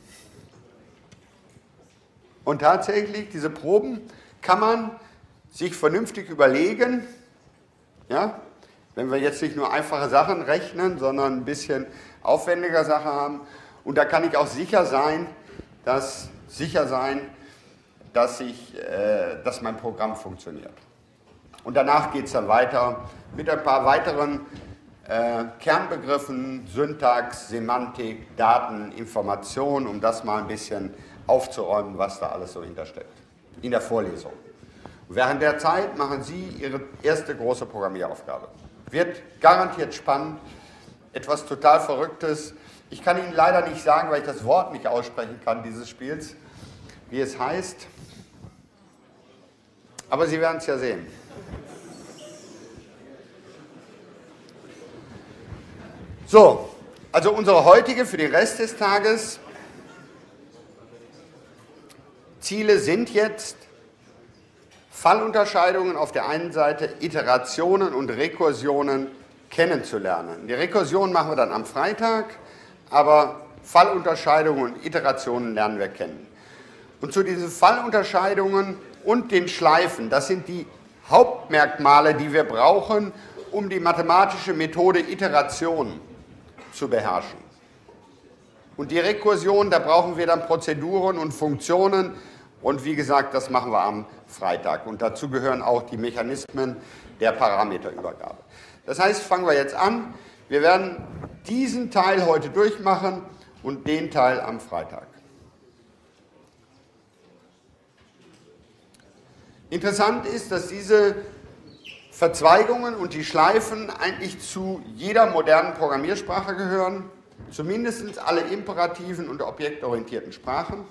[SPEAKER 1] Und tatsächlich, diese Proben kann man sich vernünftig überlegen, ja, wenn wir jetzt nicht nur einfache Sachen rechnen, sondern ein bisschen aufwendiger Sachen haben. Und da kann ich auch sicher sein, dass, sicher sein, dass, ich, äh, dass mein Programm funktioniert. Und danach geht es dann weiter mit ein paar weiteren äh, Kernbegriffen, Syntax, Semantik, Daten, Information, um das mal ein bisschen aufzuräumen, was da alles so hintersteckt, in der Vorlesung. Und während der Zeit machen Sie Ihre erste große Programmieraufgabe. Wird garantiert spannend. etwas total Verrücktes. Ich kann Ihnen leider nicht sagen, weil ich das Wort nicht aussprechen kann, dieses Spiels, wie es heißt. Aber Sie werden es ja sehen. So, also unsere heutige für den Rest des Tages Ziele sind jetzt Fallunterscheidungen auf der einen Seite, Iterationen und Rekursionen kennenzulernen. Die Rekursion machen wir dann am Freitag, aber Fallunterscheidungen und Iterationen lernen wir kennen. Und zu diesen Fallunterscheidungen und den Schleifen, das sind die Hauptmerkmale, die wir brauchen, um die mathematische Methode Iteration zu beherrschen. Und die Rekursion, da brauchen wir dann Prozeduren und Funktionen. Und wie gesagt, das machen wir am Freitag. Und dazu gehören auch die Mechanismen der Parameterübergabe. Das heißt, fangen wir jetzt an. Wir werden diesen Teil heute durchmachen und den Teil am Freitag. Interessant ist, dass diese Verzweigungen und die Schleifen eigentlich zu jeder modernen Programmiersprache gehören, zumindest alle imperativen und objektorientierten Sprachen.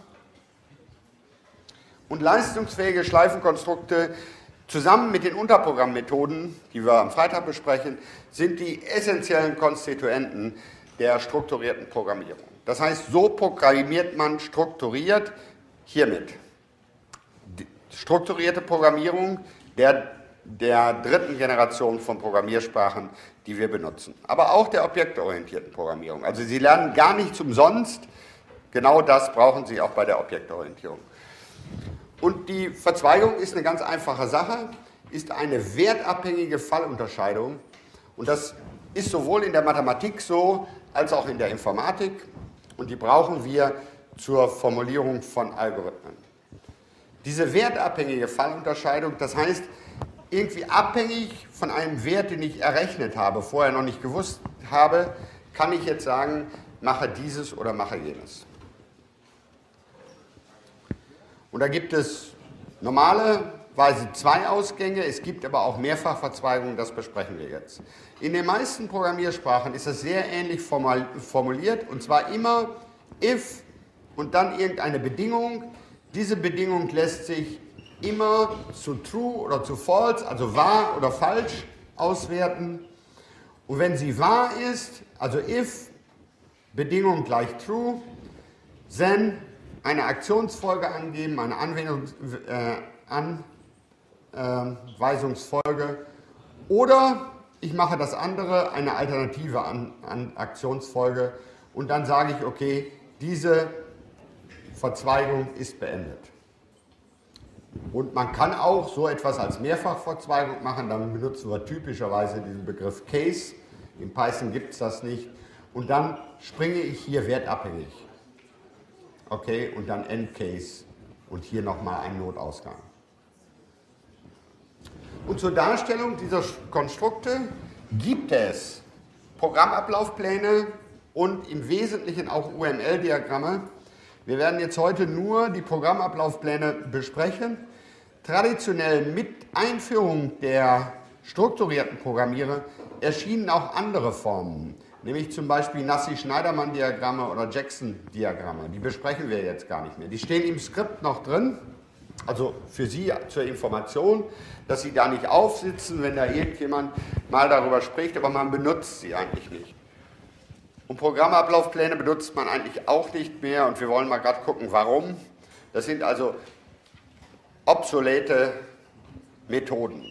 [SPEAKER 1] Und leistungsfähige Schleifenkonstrukte zusammen mit den Unterprogrammmethoden, die wir am Freitag besprechen, sind die essentiellen Konstituenten der strukturierten Programmierung. Das heißt, so programmiert man strukturiert hiermit. Die strukturierte Programmierung der, der dritten Generation von Programmiersprachen, die wir benutzen. Aber auch der objektorientierten Programmierung. Also Sie lernen gar nichts umsonst. Genau das brauchen Sie auch bei der Objektorientierung. Und die Verzweigung ist eine ganz einfache Sache, ist eine wertabhängige Fallunterscheidung. Und das ist sowohl in der Mathematik so, als auch in der Informatik. Und die brauchen wir zur Formulierung von Algorithmen. Diese wertabhängige Fallunterscheidung, das heißt, irgendwie abhängig von einem Wert, den ich errechnet habe, vorher noch nicht gewusst habe, kann ich jetzt sagen, mache dieses oder mache jenes. Und da gibt es normalerweise zwei Ausgänge, es gibt aber auch Mehrfachverzweigungen, das besprechen wir jetzt. In den meisten Programmiersprachen ist das sehr ähnlich formuliert, und zwar immer if und dann irgendeine Bedingung. Diese Bedingung lässt sich immer zu true oder zu false, also wahr oder falsch, auswerten. Und wenn sie wahr ist, also if, Bedingung gleich true, then eine Aktionsfolge angeben, eine Anwendungs, äh, Anweisungsfolge, äh, oder ich mache das andere, eine alternative An, An Aktionsfolge, und dann sage ich, okay, diese Verzweigung ist beendet. Und man kann auch so etwas als Mehrfachverzweigung machen, dann benutzen wir typischerweise diesen Begriff Case, in Python gibt es das nicht, und dann springe ich hier wertabhängig. Okay, und dann Endcase und hier nochmal ein Notausgang. Und zur Darstellung dieser Konstrukte gibt es Programmablaufpläne und im Wesentlichen auch U M L-Diagramme. Wir werden jetzt heute nur die Programmablaufpläne besprechen. Traditionell mit Einführung der strukturierten Programmiere erschienen auch andere Formen, nämlich zum Beispiel Nassy-Schneiderman-Diagramme oder Jackson-Diagramme. Die besprechen wir jetzt gar nicht mehr. Die stehen im Skript noch drin, also für Sie zur Information, dass Sie da nicht aufsitzen, wenn da irgendjemand mal darüber spricht, aber man benutzt sie eigentlich nicht. Und Programmablaufpläne benutzt man eigentlich auch nicht mehr, und wir wollen mal gerade gucken, warum. Das sind also obsolete Methoden.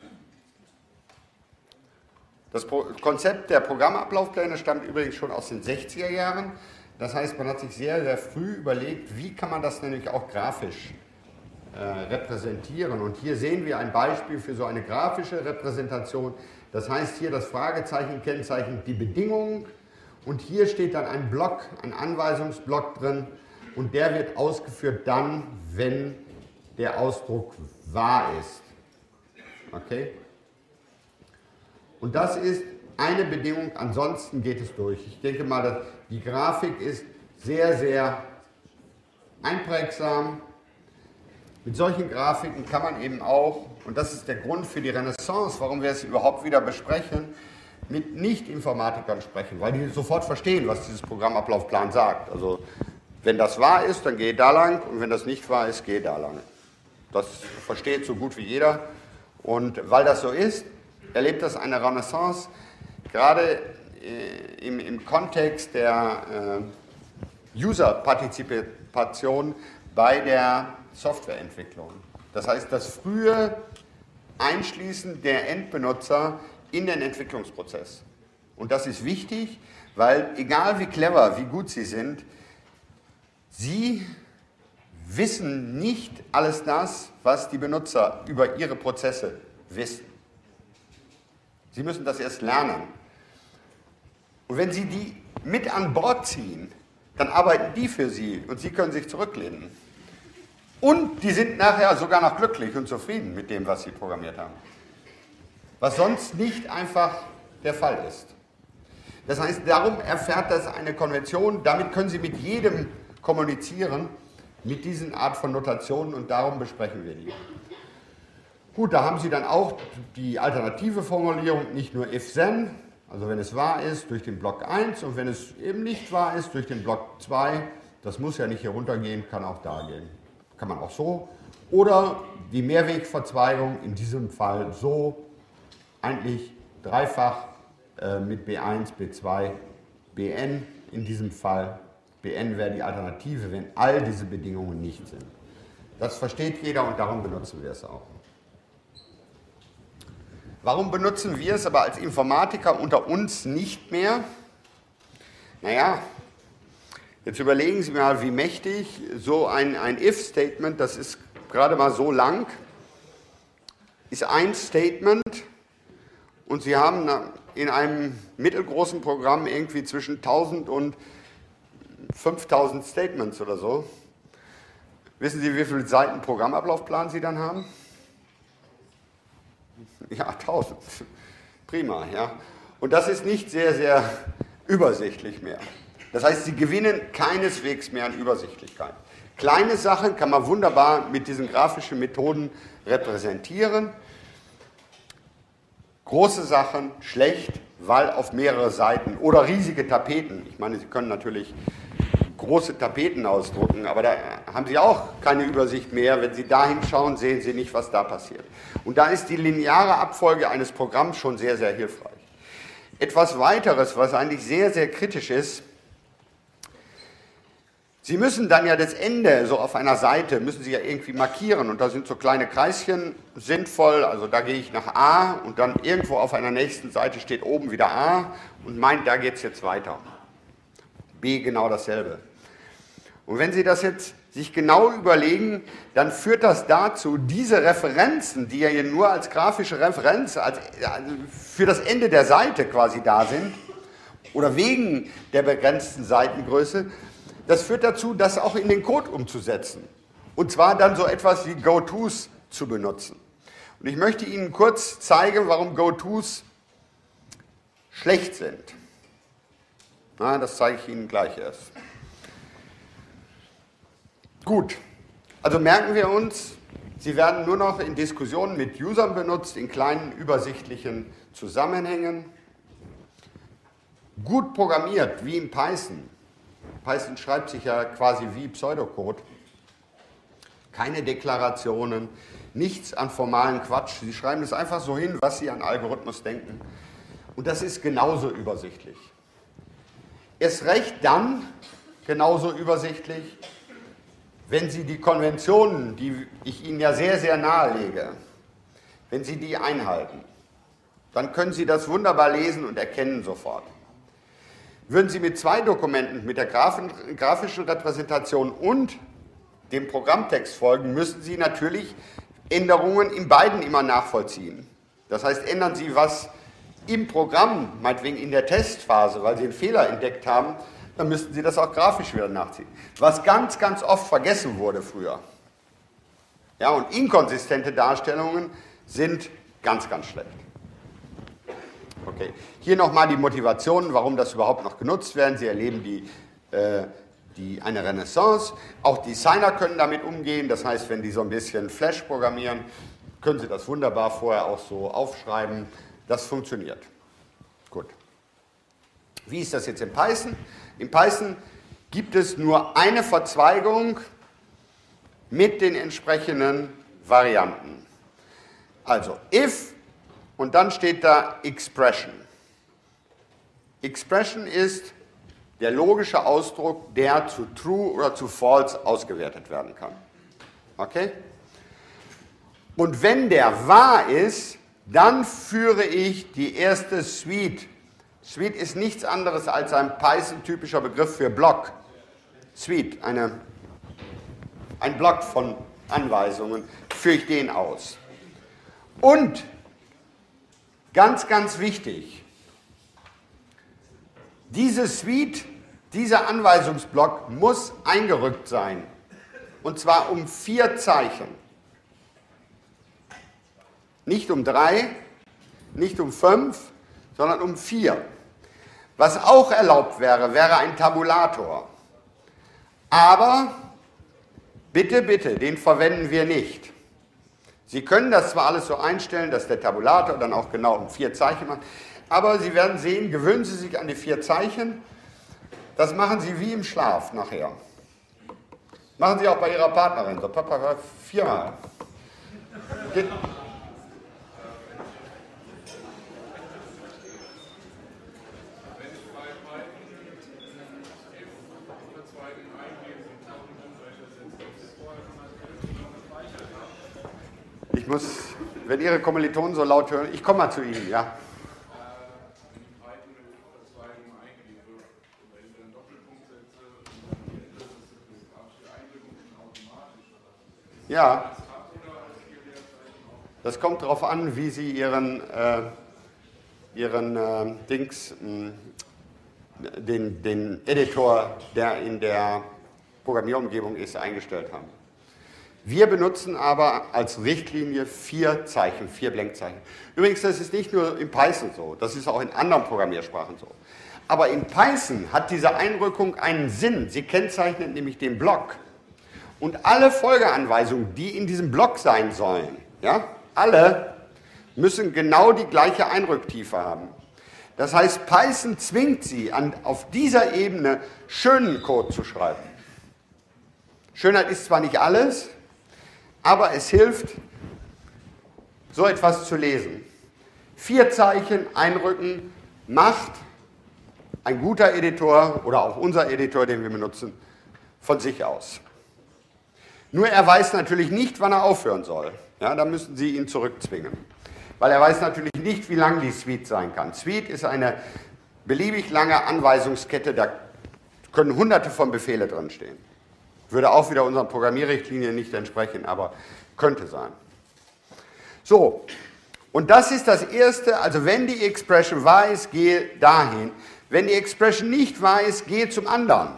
[SPEAKER 1] Das Konzept der Programmablaufpläne stammt übrigens schon aus den sechziger Jahren. Das heißt, man hat sich sehr, sehr früh überlegt, wie kann man das nämlich auch grafisch äh, repräsentieren. Und hier sehen wir ein Beispiel für so eine grafische Repräsentation. Das heißt, hier das Fragezeichen kennzeichnet die Bedingung. Und hier steht dann ein Block, ein Anweisungsblock drin, und der wird ausgeführt dann, wenn der Ausdruck wahr ist. Okay? Und das ist eine Bedingung, ansonsten geht es durch. Ich denke mal, dass die Grafik ist sehr, sehr einprägsam. Mit solchen Grafiken kann man eben auch, und das ist der Grund für die Renaissance, warum wir es überhaupt wieder besprechen, mit Nicht-Informatikern sprechen, weil die sofort verstehen, was dieses Programmablaufplan sagt. Also wenn das wahr ist, dann gehe da lang und wenn das nicht wahr ist, gehe da lang. Das versteht so gut wie jeder und weil das so ist, erlebt das eine Renaissance, gerade äh, im, im Kontext der äh, User-Partizipation bei der Softwareentwicklung. Das heißt, das frühe Einschließen der Endbenutzer in den Entwicklungsprozess. Und das ist wichtig, weil egal wie clever, wie gut Sie sind, Sie wissen nicht alles das, was die Benutzer über ihre Prozesse wissen. Sie müssen das erst lernen. Und wenn Sie die mit an Bord ziehen, dann arbeiten die für Sie und Sie können sich zurücklehnen. Und die sind nachher sogar noch glücklich und zufrieden mit dem, was Sie programmiert haben. Was sonst nicht einfach der Fall ist. Das heißt, darum erfährt das eine Konvention, damit können Sie mit jedem kommunizieren, mit diesen Art von Notationen und darum besprechen wir die. Gut, da haben Sie dann auch die alternative Formulierung, nicht nur if then, also wenn es wahr ist, durch den Block eins und wenn es eben nicht wahr ist, durch den Block zwei, das muss ja nicht hier runtergehen, kann auch da gehen. Kann man auch so. Oder die Mehrwegverzweigung, in diesem Fall so, eigentlich dreifach äh, mit B eins, B zwei, B n in diesem Fall. B n wäre die Alternative, wenn all diese Bedingungen nicht sind. Das versteht jeder und darum benutzen wir es auch. Warum benutzen wir es aber als Informatiker unter uns nicht mehr? Naja, jetzt überlegen Sie mal, wie mächtig so ein, ein if-Statement, das ist gerade mal so lang, ist ein Statement und Sie haben in einem mittelgroßen Programm irgendwie zwischen tausend und fünftausend Statements oder so. Wissen Sie, wie viele Seiten Programmablaufplan Sie dann haben? Ja, tausend. Prima, ja. Und das ist nicht sehr, sehr übersichtlich mehr. Das heißt, Sie gewinnen keineswegs mehr an Übersichtlichkeit. Kleine Sachen kann man wunderbar mit diesen grafischen Methoden repräsentieren. Große Sachen schlecht, weil auf mehrere Seiten oder riesige Tapeten. Ich meine, Sie können natürlich große Tapeten ausdrucken, aber da haben Sie auch keine Übersicht mehr. Wenn Sie da hinschauen, sehen Sie nicht, was da passiert. Und da ist die lineare Abfolge eines Programms schon sehr, sehr hilfreich. Etwas weiteres, was eigentlich sehr, sehr kritisch ist, Sie müssen dann ja das Ende so auf einer Seite, müssen Sie ja irgendwie markieren und da sind so kleine Kreischen sinnvoll, also da gehe ich nach A und dann irgendwo auf einer nächsten Seite steht oben wieder A und meint, da geht es jetzt weiter. B genau dasselbe. Und wenn Sie das jetzt sich genau überlegen, dann führt das dazu, diese Referenzen, die ja hier nur als grafische Referenz als, also für das Ende der Seite quasi da sind, oder wegen der begrenzten Seitengröße, das führt dazu, das auch in den Code umzusetzen. Und zwar dann so etwas wie GoTos zu benutzen. Und ich möchte Ihnen kurz zeigen, warum GoTos schlecht sind. Na, das zeige ich Ihnen gleich erst. Gut, also merken wir uns, sie werden nur noch in Diskussionen mit Usern benutzt, in kleinen übersichtlichen Zusammenhängen. Gut programmiert, wie in Python. Python schreibt sich ja quasi wie Pseudocode. Keine Deklarationen, nichts an formalen Quatsch. Sie schreiben es einfach so hin, was Sie an Algorithmus denken. Und das ist genauso übersichtlich. Erst recht dann genauso übersichtlich, wenn Sie die Konventionen, die ich Ihnen ja sehr, sehr nahelege, wenn Sie die einhalten, dann können Sie das wunderbar lesen und erkennen sofort. Würden Sie mit zwei Dokumenten, mit der grafischen Repräsentation und dem Programmtext folgen, müssen Sie natürlich Änderungen in beiden immer nachvollziehen. Das heißt, ändern Sie was im Programm, meinetwegen in der Testphase, weil Sie einen Fehler entdeckt haben, dann müssten Sie das auch grafisch wieder nachziehen. Was ganz, ganz oft vergessen wurde früher. Ja, und inkonsistente Darstellungen sind ganz, ganz schlecht. Okay. Hier nochmal die Motivationen, warum das überhaupt noch genutzt werden. Sie erleben die, äh, die, eine Renaissance. Auch Designer können damit umgehen. Das heißt, wenn die so ein bisschen Flash programmieren, können sie das wunderbar vorher auch so aufschreiben. Das funktioniert. Gut. Wie ist das jetzt in Python? In Python gibt es nur eine Verzweigung mit den entsprechenden Varianten. Also if und dann steht da Expression. Expression ist der logische Ausdruck, der zu True oder zu False ausgewertet werden kann. Okay? Und wenn der wahr ist, dann führe ich die erste Suite. Suite ist nichts anderes als ein Python-typischer Begriff für Block. Suite, eine, ein Block von Anweisungen, führe ich den aus. Und, ganz, ganz wichtig, diese Suite, dieser Anweisungsblock muss eingerückt sein. Und zwar um vier Zeichen. Nicht um drei, nicht um fünf, sondern um vier. Was auch erlaubt wäre, wäre ein Tabulator. Aber bitte, bitte, den verwenden wir nicht. Sie können das zwar alles so einstellen, dass der Tabulator dann auch genau um vier Zeichen macht, aber Sie werden sehen, gewöhnen Sie sich an die vier Zeichen. Das machen Sie wie im Schlaf nachher. Machen Sie auch bei Ihrer Partnerin. So, Papa, viermal. Geht. Ich muss, wenn Ihre Kommilitonen so laut hören, ich komme mal zu Ihnen, ja. Ja, das kommt darauf an, wie Sie Ihren, äh, Ihren äh, Dings, mh, den, den Editor, der in der Programmierumgebung ist, eingestellt haben. Wir benutzen aber als Richtlinie vier Zeichen, vier Blenkzeichen. Übrigens, das ist nicht nur in Python so, das ist auch in anderen Programmiersprachen so. Aber in Python hat diese Einrückung einen Sinn. Sie kennzeichnet nämlich den Block. Und alle Folgeanweisungen, die in diesem Block sein sollen, ja, alle müssen genau die gleiche Einrücktiefe haben. Das heißt, Python zwingt Sie, an, auf dieser Ebene schönen Code zu schreiben. Schönheit ist zwar nicht alles, aber es hilft, so etwas zu lesen. Vier Zeichen einrücken macht ein guter Editor oder auch unser Editor, den wir benutzen, von sich aus. Nur er weiß natürlich nicht, wann er aufhören soll. Ja, da müssen Sie ihn zurückzwingen. Weil er weiß natürlich nicht, wie lang die Suite sein kann. Suite ist eine beliebig lange Anweisungskette, da können hunderte von Befehle drinstehen. Würde auch wieder unseren Programmierrichtlinien nicht entsprechen, aber könnte sein. So, und das ist das Erste, also wenn die Expression wahr ist, gehe dahin. Wenn die Expression nicht wahr ist, gehe zum anderen.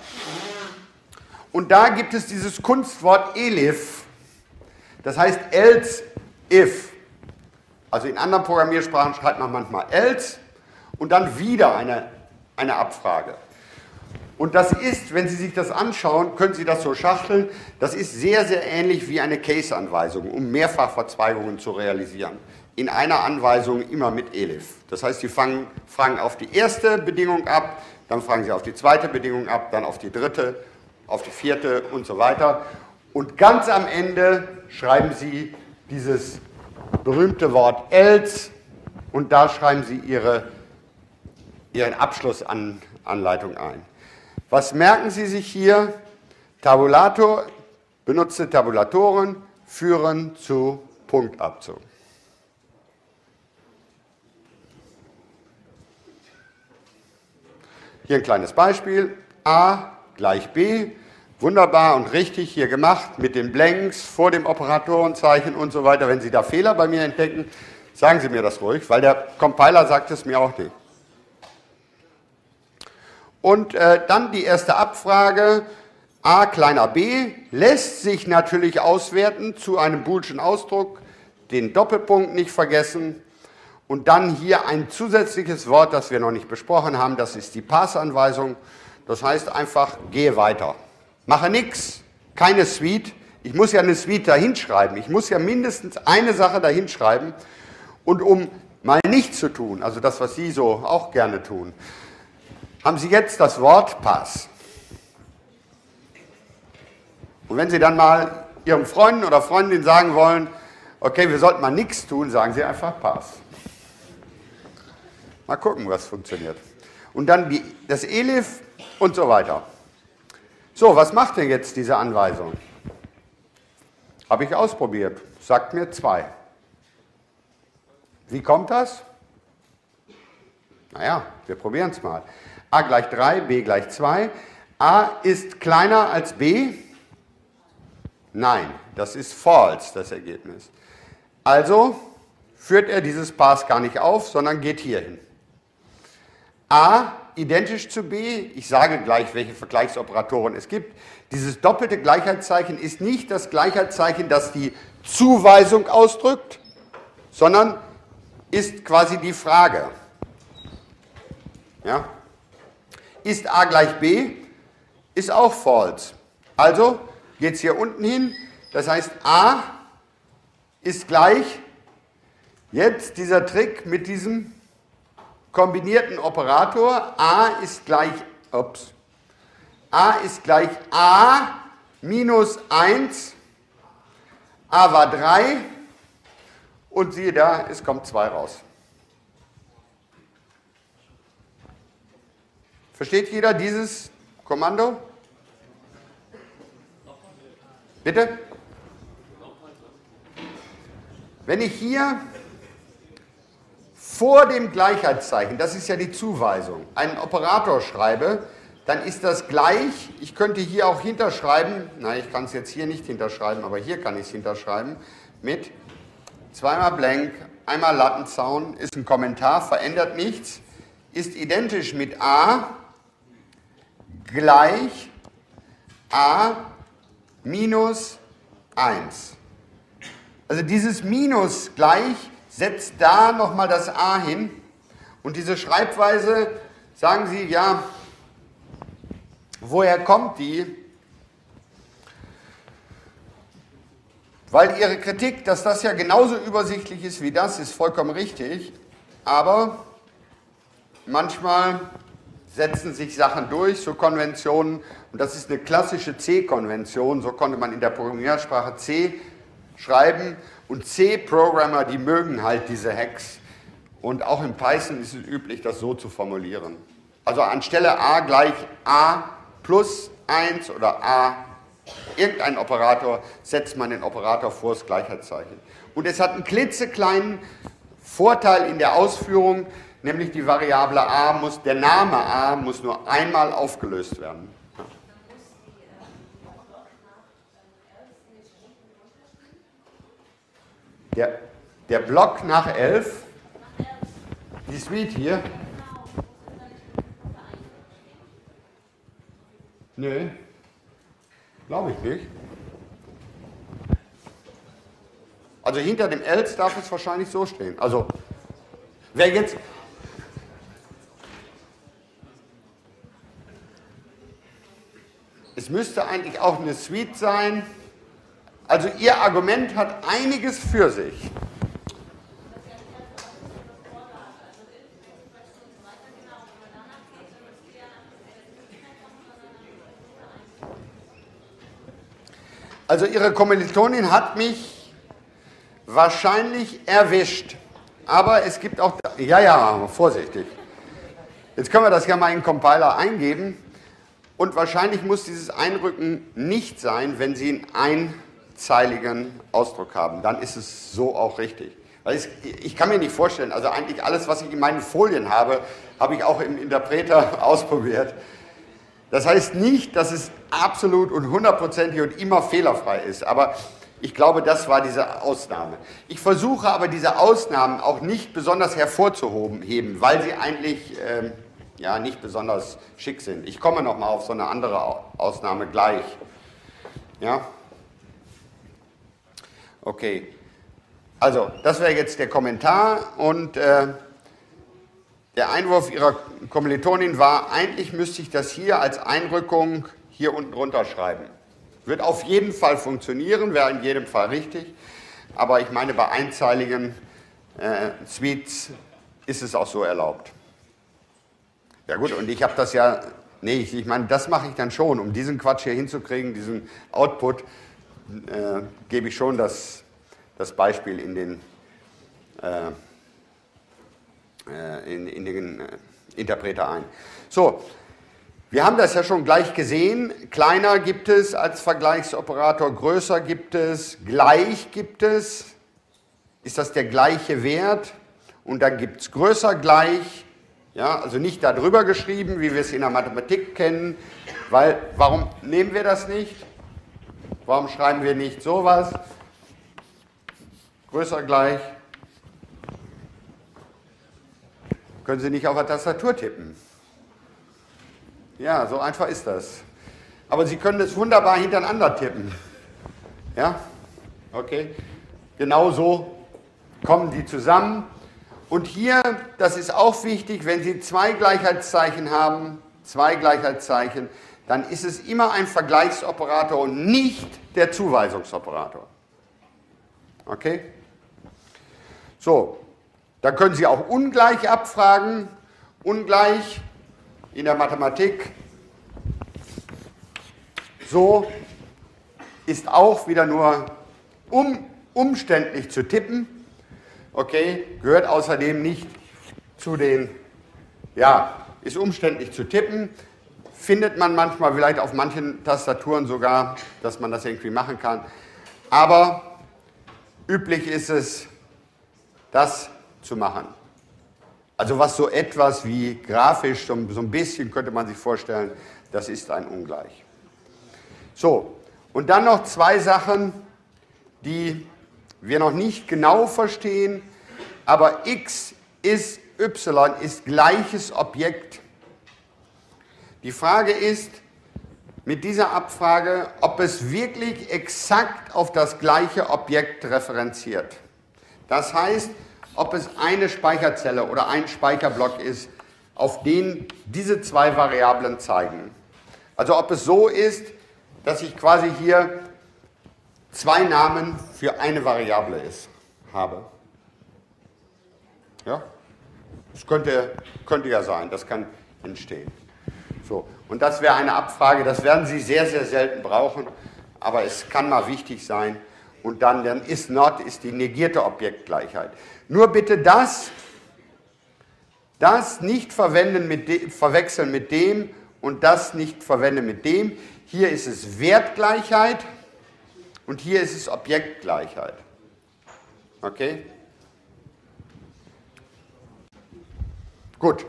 [SPEAKER 1] Und da gibt es dieses Kunstwort elif, das heißt else if. Also in anderen Programmiersprachen schreibt man manchmal else und dann wieder eine, eine Abfrage. Und das ist, wenn Sie sich das anschauen, können Sie das so schachteln, das ist sehr, sehr ähnlich wie eine Case-Anweisung, um Mehrfachverzweigungen zu realisieren. In einer Anweisung immer mit elif. Das heißt, Sie fangen, fragen auf die erste Bedingung ab, dann fragen Sie auf die zweite Bedingung ab, dann auf die dritte, auf die vierte und so weiter. Und ganz am Ende schreiben Sie dieses berühmte Wort else und da schreiben Sie Ihre, Ihren Abschlussanleitung ein. Was merken Sie sich hier? Tabulator, benutzte Tabulatoren führen zu Punktabzug. Hier ein kleines Beispiel. A gleich B. Wunderbar und richtig hier gemacht mit den Blanks vor dem Operatorenzeichen und so weiter. Wenn Sie da Fehler bei mir entdecken, sagen Sie mir das ruhig, weil der Compiler sagt es mir auch nicht. Und äh, dann die erste Abfrage, a kleiner b, lässt sich natürlich auswerten zu einem boolschen Ausdruck, den Doppelpunkt nicht vergessen und dann hier ein zusätzliches Wort, das wir noch nicht besprochen haben, das ist die Passanweisung, das heißt einfach, gehe weiter. Mache nichts, keine Suite, ich muss ja eine Suite dahinschreiben, ich muss ja mindestens eine Sache dahinschreiben und um mal nichts zu tun, also das, was Sie so auch gerne tun, haben Sie jetzt das Wort Pass. Und wenn Sie dann mal Ihrem Freund oder Freundin sagen wollen, okay, wir sollten mal nichts tun, sagen Sie einfach Pass. Mal gucken, was funktioniert. Und dann die, das Elif und so weiter. So, was macht denn jetzt diese Anweisung? Habe ich ausprobiert. Sagt mir zwei. Wie kommt das? Naja, wir probieren es mal. A gleich drei, B gleich zwei. A ist kleiner als B? Nein, das ist false, das Ergebnis. Also führt er dieses Pass gar nicht auf, sondern geht hier hin. A identisch zu B, ich sage gleich, welche Vergleichsoperatoren es gibt. Dieses doppelte Gleichheitszeichen ist nicht das Gleichheitszeichen, das die Zuweisung ausdrückt, sondern ist quasi die Frage. Ja? Ist A gleich B, ist auch false. Also geht es hier unten hin, das heißt A ist gleich, jetzt dieser Trick mit diesem kombinierten Operator, A ist gleich, ups, A ist gleich A minus eins, A war drei und siehe da, es kommt zwei raus. Versteht jeder dieses Kommando? Bitte? Wenn ich hier vor dem Gleichheitszeichen, das ist ja die Zuweisung, einen Operator schreibe, dann ist das gleich, ich könnte hier auch hinterschreiben, nein, ich kann es jetzt hier nicht hinterschreiben, aber hier kann ich es hinterschreiben, mit zweimal blank, einmal Lattenzaun, ist ein Kommentar, verändert nichts, ist identisch mit A gleich A minus eins. Also dieses Minus gleich setzt da nochmal das A hin und diese Schreibweise, sagen Sie, ja, woher kommt die? Weil Ihre Kritik, dass das ja genauso übersichtlich ist wie das, ist vollkommen richtig, aber manchmal setzen sich Sachen durch, so Konventionen, und das ist eine klassische C-Konvention, so konnte man in der Programmiersprache C schreiben, und C-Programmer, die mögen halt diese Hacks, und auch in Python ist es üblich, das so zu formulieren. Also anstelle A gleich A plus eins oder A irgendein Operator, setzt man den Operator vor das Gleichheitszeichen. Und es hat einen klitzekleinen Vorteil in der Ausführung, nämlich die Variable A muss, der Name A muss nur einmal aufgelöst werden. Der, der Block nach elf, die Suite hier. Nö, glaube ich nicht. Also hinter dem else darf es wahrscheinlich so stehen. Also, wer jetzt... Es müsste eigentlich auch eine Suite sein. Also Ihr Argument hat einiges für sich. Also Ihre Kommilitonin hat mich wahrscheinlich erwischt. Aber es gibt auch... Ja, ja, vorsichtig. Jetzt können wir das ja mal in den Compiler eingeben. Und wahrscheinlich muss dieses Einrücken nicht sein, wenn Sie einen einzeiligen Ausdruck haben. Dann ist es so auch richtig. Weil es, ich kann mir nicht vorstellen, also eigentlich alles, was ich in meinen Folien habe, habe ich auch im Interpreter ausprobiert. Das heißt nicht, dass es absolut und hundertprozentig und immer fehlerfrei ist, aber ich glaube, das war diese Ausnahme. Ich versuche aber diese Ausnahmen auch nicht besonders hervorzuheben, weil sie eigentlich ähm, ja, nicht besonders schick sind. Ich komme nochmal auf so eine andere Ausnahme gleich. Ja? Okay. Also, das wäre jetzt der Kommentar und äh, der Einwurf Ihrer Kommilitonin war, eigentlich müsste ich das hier als Einrückung hier unten drunter schreiben. Wird auf jeden Fall funktionieren, wäre in jedem Fall richtig, aber ich meine, bei einzeiligen äh, Suites ist es auch so erlaubt. Ja gut, und ich habe das ja, nee, ich, ich meine, das mache ich dann schon, um diesen Quatsch hier hinzukriegen, diesen Output, äh, gebe ich schon das, das Beispiel in den, äh, in, in den äh, Interpreter ein. So, wir haben das ja schon gleich gesehen, kleiner gibt es als Vergleichsoperator, größer gibt es, gleich gibt es, ist das der gleiche Wert und dann gibt es größer gleich, ja, also nicht darüber geschrieben, wie wir es in der Mathematik kennen, weil, warum nehmen wir das nicht? Warum schreiben wir nicht sowas? Größer gleich. Können Sie nicht auf der Tastatur tippen. Ja, so einfach ist das. Aber Sie können es wunderbar hintereinander tippen. Ja? Okay? Genau so kommen die zusammen. Und hier, das ist auch wichtig, wenn Sie zwei Gleichheitszeichen haben, zwei Gleichheitszeichen, dann ist es immer ein Vergleichsoperator und nicht der Zuweisungsoperator. Okay? So, da können Sie auch ungleich abfragen. Ungleich in der Mathematik. So ist auch wieder nur um, umständlich zu tippen. Okay, gehört außerdem nicht zu den, ja, ist umständlich zu tippen. Findet man manchmal vielleicht auf manchen Tastaturen sogar, dass man das irgendwie machen kann. Aber üblich ist es, das zu machen. Also was so etwas wie grafisch, so ein bisschen könnte man sich vorstellen, das ist ein Ungleich. So, und dann noch zwei Sachen, die wir noch nicht genau verstehen, aber x ist y ist gleiches Objekt. Die Frage ist mit dieser Abfrage, ob es wirklich exakt auf das gleiche Objekt referenziert. Das heißt, ob es eine Speicherzelle oder ein Speicherblock ist, auf den diese zwei Variablen zeigen. Also ob es so ist, dass ich quasi hier zwei Namen für eine Variable ist, habe. Ja? Das könnte, könnte ja sein, das kann entstehen. So, und das wäre eine Abfrage, das werden Sie sehr, sehr selten brauchen, aber es kann mal wichtig sein. Und dann, dann is not ist die negierte Objektgleichheit. Nur bitte das, das nicht verwenden mit de, verwechseln mit dem und das nicht verwenden mit dem. Hier ist es Wertgleichheit und hier ist es Objektgleichheit. Okay? Gut.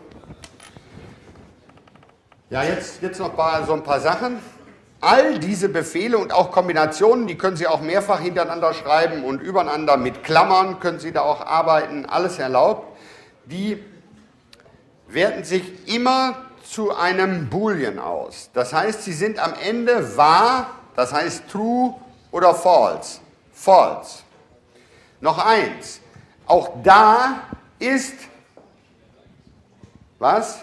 [SPEAKER 1] Ja, jetzt, jetzt noch paar, so ein paar Sachen. All diese Befehle und auch Kombinationen, die können Sie auch mehrfach hintereinander schreiben und übereinander mit Klammern können Sie da auch arbeiten, alles erlaubt. Die werten sich immer zu einem Boolean aus. Das heißt, sie sind am Ende wahr, das heißt true oder false. False. Noch eins, auch da ist, was?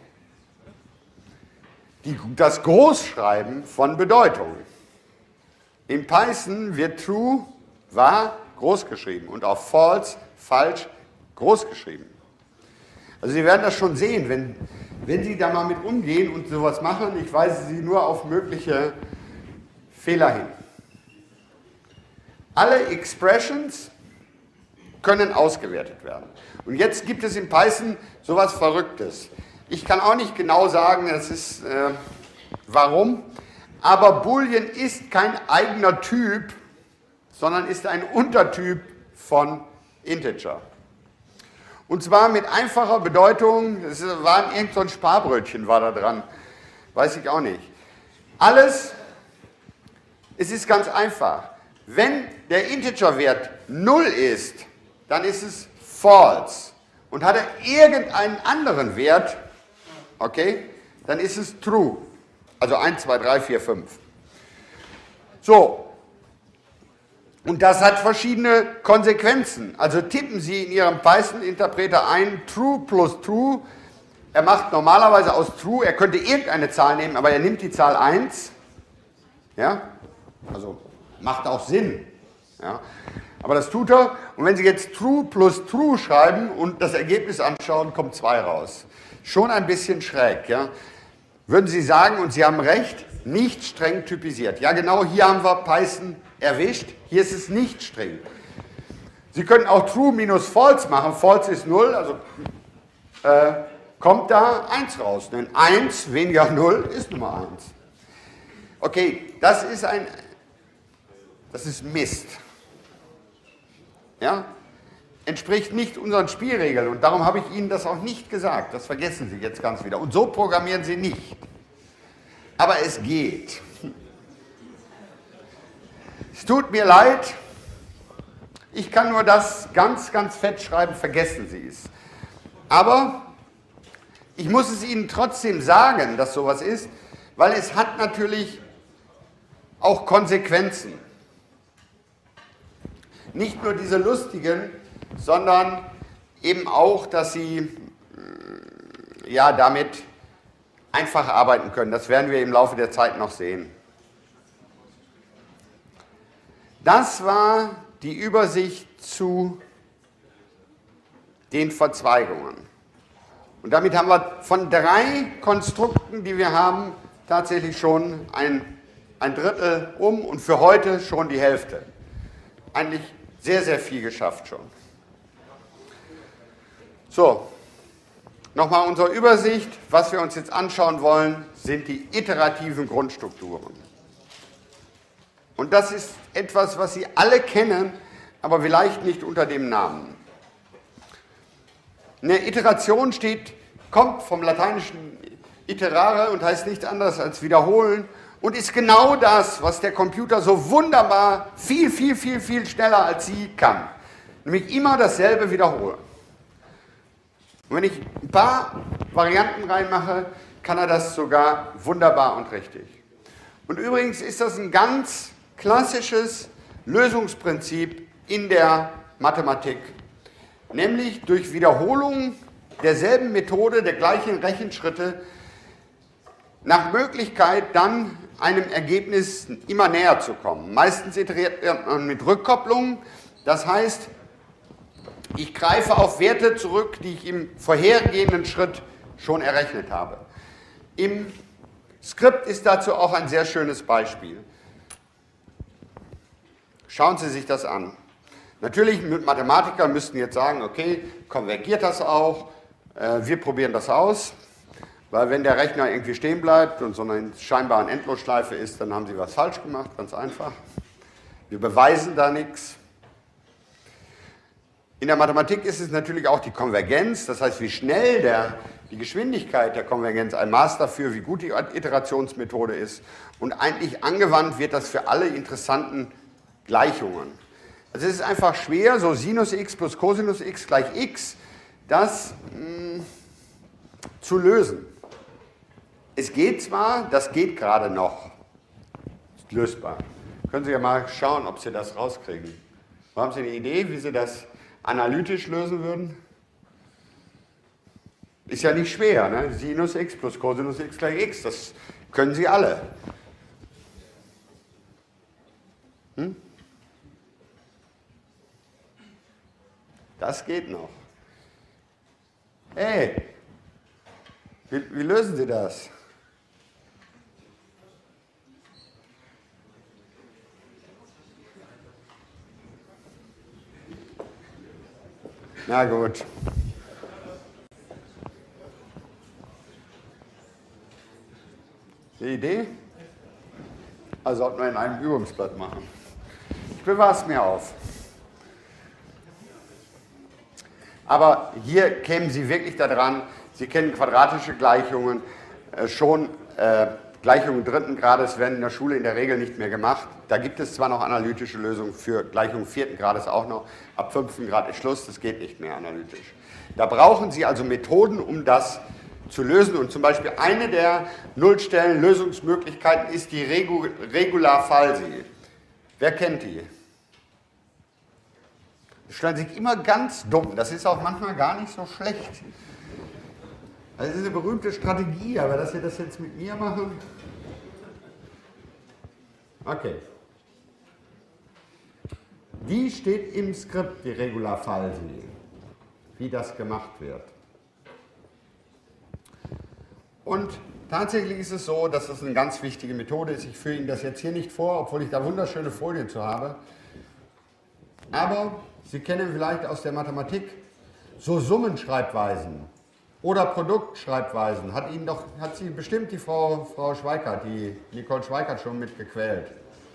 [SPEAKER 1] Die, das Großschreiben von Bedeutung. In Python wird true, wahr, groß geschrieben und auch false, falsch, groß geschrieben. Also Sie werden das schon sehen, wenn, wenn Sie da mal mit umgehen und sowas machen, ich weise Sie nur auf mögliche Fehler hin. Alle Expressions können ausgewertet werden. Und jetzt gibt es in Python sowas Verrücktes. Ich kann auch nicht genau sagen, das ist, äh, warum, aber Boolean ist kein eigener Typ, sondern ist ein Untertyp von Integer. Und zwar mit einfacher Bedeutung, es war irgend so ein Sparbrötchen war da dran, weiß ich auch nicht. Alles, es ist ganz einfach. Wenn der Integerwert null ist, dann ist es false. Und hat er irgendeinen anderen Wert, okay, dann ist es true. Also eins, zwei, drei, vier, fünf. So. Und das hat verschiedene Konsequenzen. Also tippen Sie in Ihrem Python-Interpreter ein, true plus true. Er macht normalerweise aus true, er könnte irgendeine Zahl nehmen, aber er nimmt die Zahl eins. Ja? Also macht auch Sinn. Ja? Aber das tut er. Und wenn Sie jetzt true plus true schreiben und das Ergebnis anschauen, kommt zwei raus. schon ein bisschen schräg. Ja? Würden Sie sagen, und Sie haben recht, nicht streng typisiert. Ja genau, hier haben wir Python erwischt, hier ist es nicht streng. Sie können auch True minus False machen, False ist null, also äh, kommt da eins raus. Denn eins weniger null ist Nummer eins. Okay, das ist ein, das ist Mist. Ja? Entspricht nicht unseren Spielregeln und darum habe ich Ihnen das auch nicht gesagt. Das vergessen Sie jetzt ganz wieder. Und so programmieren Sie nicht. Aber es geht. Es tut mir leid, ich kann nur das ganz, ganz fett schreiben, vergessen Sie es. Aber ich muss es Ihnen trotzdem sagen, dass sowas ist, weil es hat natürlich auch Konsequenzen. Nicht nur diese lustigen, sondern eben auch, dass Sie ja, damit einfach arbeiten können. Das werden wir im Laufe der Zeit noch sehen. Das war die Übersicht zu den Verzweigungen. Und damit haben wir von drei Konstrukten, die wir haben, tatsächlich schon ein, ein Drittel um und für heute schon die Hälfte. Eigentlich sehr, sehr viel geschafft schon. So, nochmal unsere Übersicht. Was wir uns jetzt anschauen wollen, sind die iterativen Grundstrukturen. Und das ist etwas, was Sie alle kennen, aber vielleicht nicht unter dem Namen. Eine Iteration steht, kommt vom lateinischen iterare und heißt nichts anderes als wiederholen und ist genau das, was der Computer so wunderbar viel, viel, viel, viel schneller als Sie kann. Nämlich immer dasselbe wiederholen. Und wenn ich ein paar Varianten reinmache, kann er das sogar wunderbar und richtig. Und übrigens ist das ein ganz klassisches Lösungsprinzip in der Mathematik, nämlich durch Wiederholung derselben Methode, der gleichen Rechenschritte, nach Möglichkeit dann einem Ergebnis immer näher zu kommen. Meistens iteriert man mit Rückkopplung, das heißt, ich greife auf Werte zurück, die ich im vorhergehenden Schritt schon errechnet habe. Im Skript ist dazu auch ein sehr schönes Beispiel. Schauen Sie sich das an. Natürlich, Mathematiker müssten jetzt sagen, okay, konvergiert das auch, äh, wir probieren das aus, weil wenn der Rechner irgendwie stehen bleibt und so eine scheinbar eine Endlosschleife ist, dann haben Sie was falsch gemacht, ganz einfach. Wir beweisen da nichts. In der Mathematik ist es natürlich auch die Konvergenz, das heißt, wie schnell der, die Geschwindigkeit der Konvergenz ein Maß dafür, wie gut die Iterationsmethode ist. Und eigentlich angewandt wird das für alle interessanten Gleichungen. Also es ist einfach schwer, so Sinus x plus Cosinus x gleich x, das mh, zu lösen. Es geht zwar, das geht gerade noch, ist lösbar. Können Sie ja mal schauen, ob Sie das rauskriegen. Haben Sie eine Idee, wie Sie das analytisch lösen würden? Ist ja nicht schwer, ne? Sinus x plus Cosinus x gleich x, das können Sie alle. Hm? Das geht noch. Hey, wie, wie lösen Sie das? Na gut. Die Idee? Also sollten wir in einem Übungsblatt machen. Ich bewahre es mir auf. Aber hier kämen Sie wirklich daran, Sie kennen quadratische Gleichungen, äh, schon äh, Gleichungen dritten Grades werden in der Schule in der Regel nicht mehr gemacht. Da gibt es zwar noch analytische Lösungen für Gleichungen vierten Grades auch noch, ab fünften Grad ist Schluss, das geht nicht mehr analytisch. Da brauchen Sie also Methoden, um das zu lösen und zum Beispiel eine der Nullstellen-Lösungsmöglichkeiten ist die Regu Regular Falsi. Wer kennt die? Die stellen sich immer ganz dumm, das ist auch manchmal gar nicht so schlecht. Das ist eine berühmte Strategie, aber dass wir das jetzt mit mir machen. Okay. Die steht im Skript, die Regular Falsi, wie das gemacht wird. Tatsächlich ist es so, dass das eine ganz wichtige Methode ist. Ich führe Ihnen das jetzt hier nicht vor, obwohl ich da wunderschöne Folien zu habe. Aber Sie kennen vielleicht aus der Mathematik so Summenschreibweisen oder Produktschreibweisen. Hat Ihnen doch, hat Sie bestimmt die Frau, Frau Schweikart, die Nicole Schweikart schon mit gequält.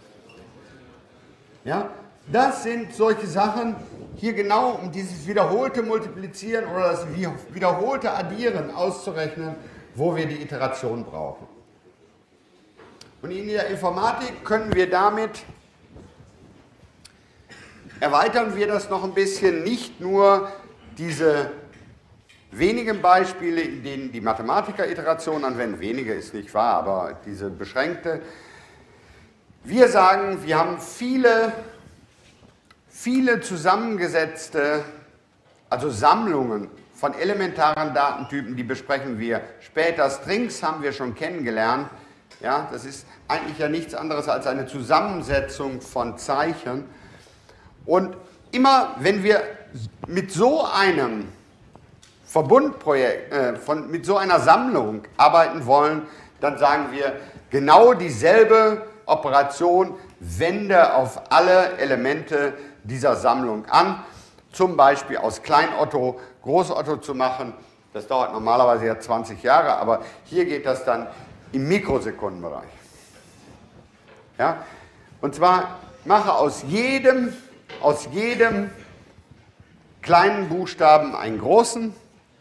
[SPEAKER 1] Ja? Das sind solche Sachen, hier genau um dieses wiederholte Multiplizieren oder das wiederholte Addieren auszurechnen, wo wir die Iteration brauchen. Und in der Informatik können wir damit, erweitern wir das noch ein bisschen, nicht nur diese wenigen Beispiele, in denen die Mathematiker Iteration anwenden, wenige ist nicht wahr, aber diese beschränkte. Wir sagen, wir haben viele, viele zusammengesetzte, also Sammlungen von elementaren Datentypen, die besprechen wir später. Strings haben wir schon kennengelernt. Ja, das ist eigentlich ja nichts anderes als eine Zusammensetzung von Zeichen. Und immer, wenn wir mit so einem Verbundprojekt, äh, von, mit so einer Sammlung arbeiten wollen, dann sagen wir genau dieselbe Operation, wende auf alle Elemente dieser Sammlung an. Zum Beispiel aus Klein-Otto Groß-Otto zu machen. Das dauert normalerweise ja zwanzig Jahre, aber hier geht das dann im Mikrosekundenbereich. Ja? Und zwar mache aus jedem, aus jedem kleinen Buchstaben einen großen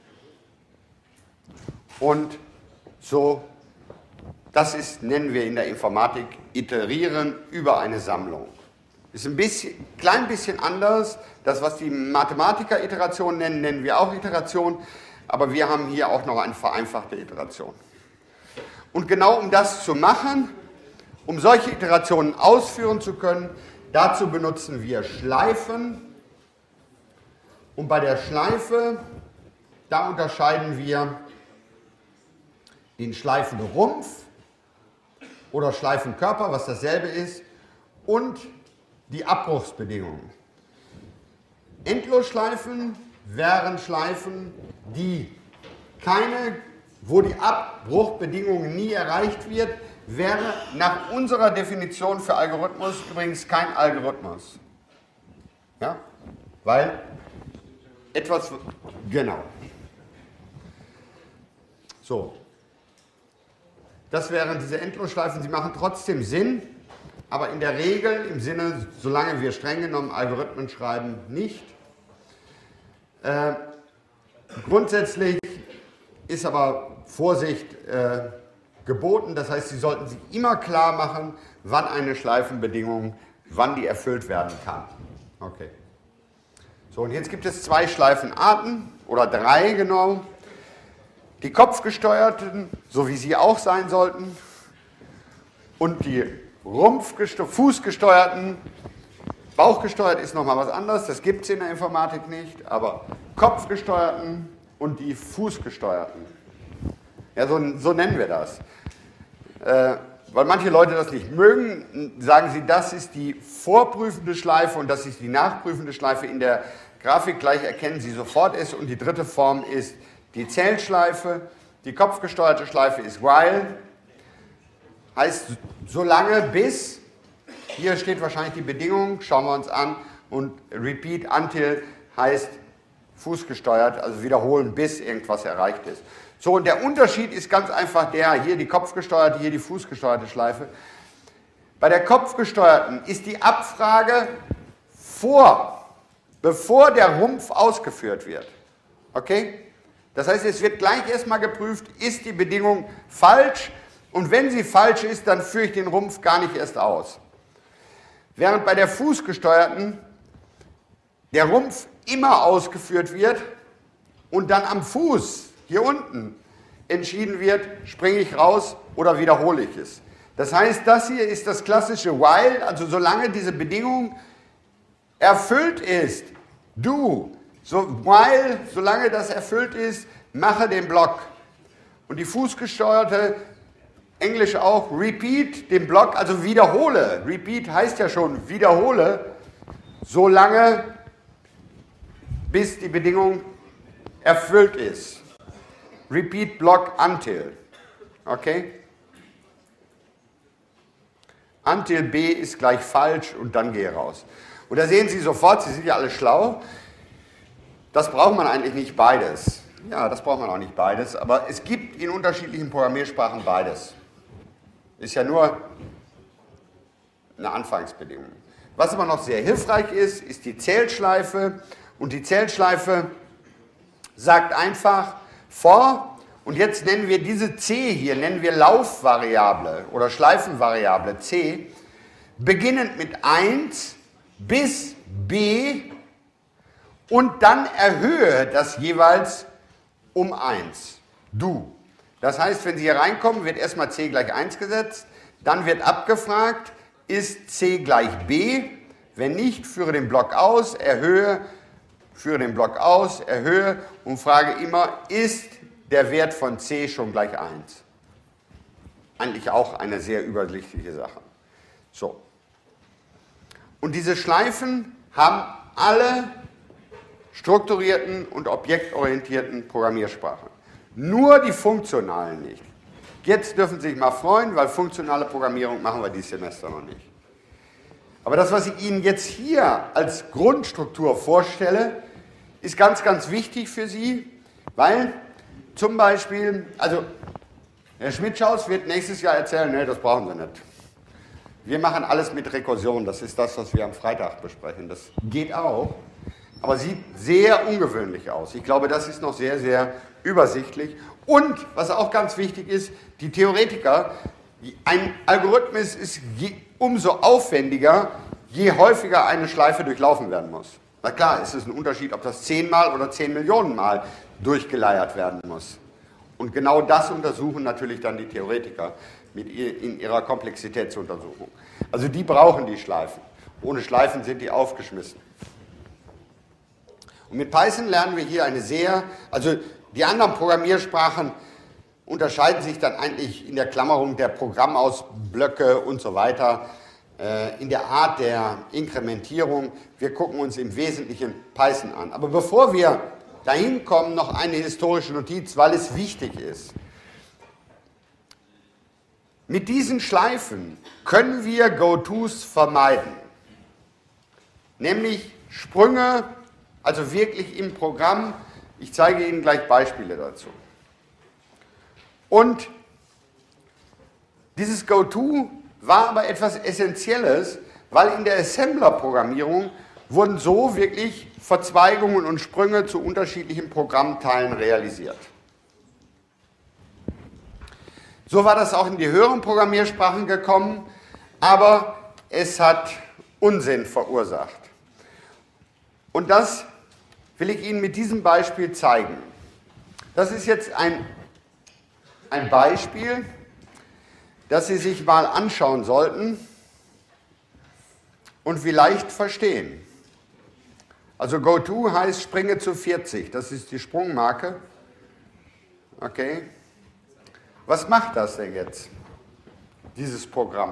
[SPEAKER 1] und so, das ist, nennen wir in der Informatik, iterieren über eine Sammlung. Ist ein bisschen, klein bisschen anders. Das, was die Mathematiker Iteration nennen, nennen wir auch Iteration, aber wir haben hier auch noch eine vereinfachte Iteration. Und genau um das zu machen, um solche Iterationen ausführen zu können, dazu benutzen wir Schleifen. Und bei der Schleife, da unterscheiden wir den Schleifenrumpf oder Schleifenkörper, was dasselbe ist, und die Abbruchsbedingungen. Endlosschleifen wären Schleifen, die keine, wo die Abbruchbedingung nie erreicht wird, wäre nach unserer Definition für Algorithmus übrigens kein Algorithmus. Ja? Weil etwas, genau. So. Das wären diese Endlosschleifen, sie machen trotzdem Sinn, aber in der Regel, im Sinne, solange wir streng genommen Algorithmen schreiben, nicht. Äh, grundsätzlich ist aber Vorsicht äh, geboten, das heißt, Sie sollten sich immer klar machen, wann eine Schleifenbedingung, wann die erfüllt werden kann. Okay. So, und jetzt gibt es zwei Schleifenarten, oder drei genau. Die kopfgesteuerten, so wie sie auch sein sollten, und die fußgesteuerten. Bauchgesteuert ist nochmal was anderes, das gibt es in der Informatik nicht, aber kopfgesteuerten und die fußgesteuerten. Ja, so, so nennen wir das. Äh, weil manche Leute das nicht mögen, sagen sie, das ist die vorprüfende Schleife und das ist die nachprüfende Schleife. In der Grafik gleich erkennen Sie sofort es. Und die dritte Form ist die Zählschleife. Die kopfgesteuerte Schleife ist while. Heißt, solange bis, hier steht wahrscheinlich die Bedingung, schauen wir uns an, und repeat until heißt fußgesteuert, also wiederholen, bis irgendwas erreicht ist. So, und der Unterschied ist ganz einfach der, hier die kopfgesteuerte, hier die fußgesteuerte Schleife. Bei der kopfgesteuerten ist die Abfrage vor, bevor der Rumpf ausgeführt wird. Okay? Das heißt, es wird gleich erstmal geprüft, ist die Bedingung falsch, und wenn sie falsch ist, dann führe ich den Rumpf gar nicht erst aus. Während bei der fußgesteuerten der Rumpf immer ausgeführt wird und dann am Fuß, hier unten, entschieden wird, springe ich raus oder wiederhole ich es. Das heißt, das hier ist das klassische while, also solange diese Bedingung erfüllt ist, do, so while, solange das erfüllt ist, mache den Block. Und die fußgesteuerte, Englisch auch, repeat den Block, also wiederhole. Repeat heißt ja schon wiederhole, solange bis die Bedingung erfüllt ist. Repeat block until. Okay? Until B ist gleich falsch und dann gehe raus. Und da sehen Sie sofort, Sie sind ja alle schlau, das braucht man eigentlich nicht beides. Ja, das braucht man auch nicht beides, aber es gibt in unterschiedlichen Programmiersprachen beides. Ist ja nur eine Anfangsbedingung. Was aber noch sehr hilfreich ist, ist die Zählschleife. Und die Zählschleife sagt einfach for, und jetzt nennen wir diese C hier, nennen wir Laufvariable oder Schleifenvariable C, beginnend mit eins bis B und dann erhöhe das jeweils um eins. Du. Das heißt, wenn Sie hier reinkommen, wird erstmal C gleich eins gesetzt, dann wird abgefragt, ist C gleich B? Wenn nicht, führe den Block aus, erhöhe, führe den Block aus, erhöhe und frage immer, ist der Wert von C schon gleich eins? Eigentlich auch eine sehr übersichtliche Sache. So. Und diese Schleifen haben alle strukturierten und objektorientierten Programmiersprachen. Nur die funktionalen nicht. Jetzt dürfen Sie sich mal freuen, weil funktionale Programmierung machen wir dieses Semester noch nicht. Aber das, was ich Ihnen jetzt hier als Grundstruktur vorstelle, ist ganz, ganz wichtig für Sie, weil zum Beispiel, also Herr Schmidtschaus wird nächstes Jahr erzählen, nee, das brauchen Sie nicht. Wir machen alles mit Rekursion, das ist das, was wir am Freitag besprechen. Das geht auch, aber sieht sehr ungewöhnlich aus. Ich glaube, das ist noch sehr, sehr übersichtlich. Und, was auch ganz wichtig ist, die Theoretiker, ein Algorithmus ist je, umso aufwendiger, je häufiger eine Schleife durchlaufen werden muss. Na klar, es ist ein Unterschied, ob das zehnmal oder zehn Millionen Mal durchgeleiert werden muss. Und genau das untersuchen natürlich dann die Theoretiker mit ihr, in ihrer Komplexitätsuntersuchung. Also die brauchen die Schleifen. Ohne Schleifen sind die aufgeschmissen. Und mit Python lernen wir hier eine sehr, also die anderen Programmiersprachen unterscheiden sich dann eigentlich in der Klammerung der Programmausblöcke und so weiter, äh, in der Art der Inkrementierung. Wir gucken uns im Wesentlichen Python an. Aber bevor wir dahin kommen, noch eine historische Notiz, weil es wichtig ist. Mit diesen Schleifen können wir Go-Tos vermeiden. Nämlich Sprünge, also wirklich im Programm. Ich zeige Ihnen gleich Beispiele dazu. Und dieses Go-To war aber etwas Essentielles, weil in der Assembler-Programmierung wurden so wirklich Verzweigungen und Sprünge zu unterschiedlichen Programmteilen realisiert. So war das auch in die höheren Programmiersprachen gekommen, aber es hat Unsinn verursacht. Und das will ich Ihnen mit diesem Beispiel zeigen. Das ist jetzt ein, ein Beispiel, das Sie sich mal anschauen sollten und vielleicht verstehen. Also Go-To heißt springe zu vierzig, das ist die Sprungmarke. Okay. Was macht das denn jetzt, dieses Programm?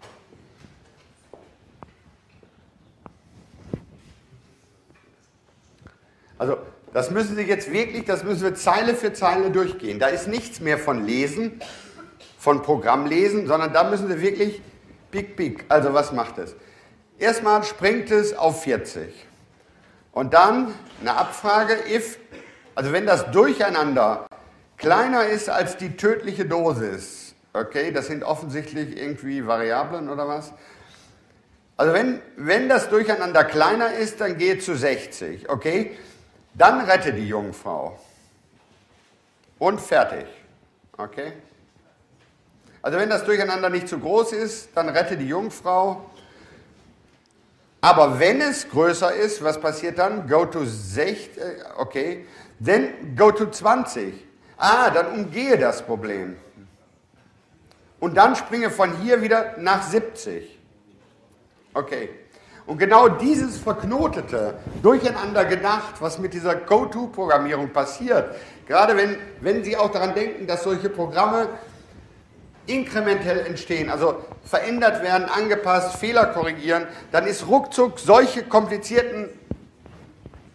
[SPEAKER 1] Also das müssen Sie jetzt wirklich, das müssen wir Zeile für Zeile durchgehen. Da ist nichts mehr von Lesen, von Programmlesen, sondern da müssen Sie wirklich pick, pick. Also was macht es? Erstmal springt es auf vierzig. Und dann eine Abfrage, if, also wenn das Durcheinander kleiner ist als die tödliche Dosis, okay, das sind offensichtlich irgendwie Variablen oder was. Also wenn, wenn das Durcheinander kleiner ist, dann gehe zu sechzig, okay. Dann rette die Jungfrau. Und fertig. Okay? Also wenn das Durcheinander nicht zu groß ist, dann rette die Jungfrau. Aber wenn es größer ist, was passiert dann? Go to sechzig, okay. Then go to zwanzig. Ah, dann umgehe das Problem. Und dann springe von hier wieder nach siebzig. Okay. Und genau dieses verknotete, durcheinander gedacht, was mit dieser Go-To-Programmierung passiert, gerade wenn, wenn Sie auch daran denken, dass solche Programme inkrementell entstehen, also verändert werden, angepasst, Fehler korrigieren, dann ist ruckzuck solche komplizierten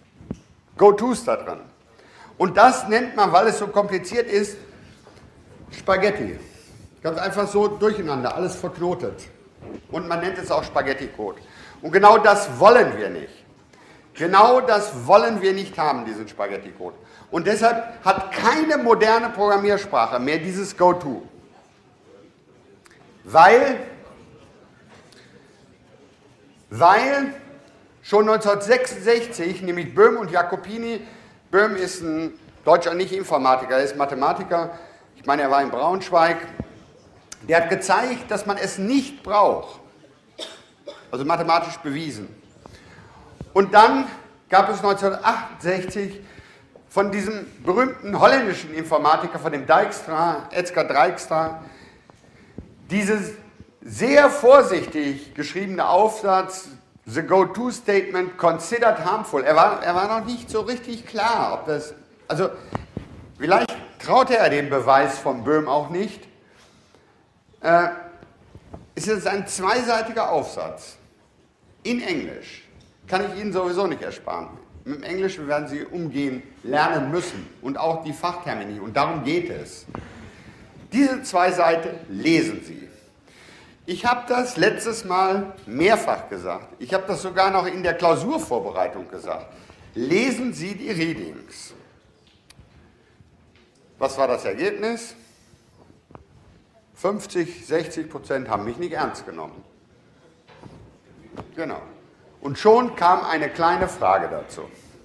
[SPEAKER 1] Go-Tos da drin. Und das nennt man, weil es so kompliziert ist, Spaghetti. Ganz einfach so durcheinander, alles verknotet. Und man nennt es auch Spaghetti-Code. Und genau das wollen wir nicht. Genau das wollen wir nicht haben, diesen Spaghetti-Code. Und deshalb hat keine moderne Programmiersprache mehr dieses Go-To. Weil, weil schon neunzehnhundertsechsundsechzig, nämlich Böhm und Jacopini, Böhm ist ein Deutscher, nicht Informatiker, er ist Mathematiker, ich meine, er war in Braunschweig, der hat gezeigt, dass man es nicht braucht, also mathematisch bewiesen. Und dann gab es neunzehnhundertachtundsechzig von diesem berühmten holländischen Informatiker, von dem Dijkstra, Edsger Dijkstra, dieses sehr vorsichtig geschriebene Aufsatz, The Go-To-Statement considered harmful. Er war, er war noch nicht so richtig klar, ob das, also vielleicht traute er dem Beweis von Böhm auch nicht. Äh, es ist ein zweiseitiger Aufsatz in Englisch. Kann ich Ihnen sowieso nicht ersparen. Mit dem Englischen werden Sie umgehen lernen müssen und auch die Fachtermini und darum geht es. Diese zwei Seiten lesen Sie. Ich habe das letztes Mal mehrfach gesagt. Ich habe das sogar noch in der Klausurvorbereitung gesagt. Lesen Sie die Readings. Was war das Ergebnis? fünfzig, sechzig Prozent haben mich nicht ernst genommen. Genau. Und schon kam eine kleine Frage dazu.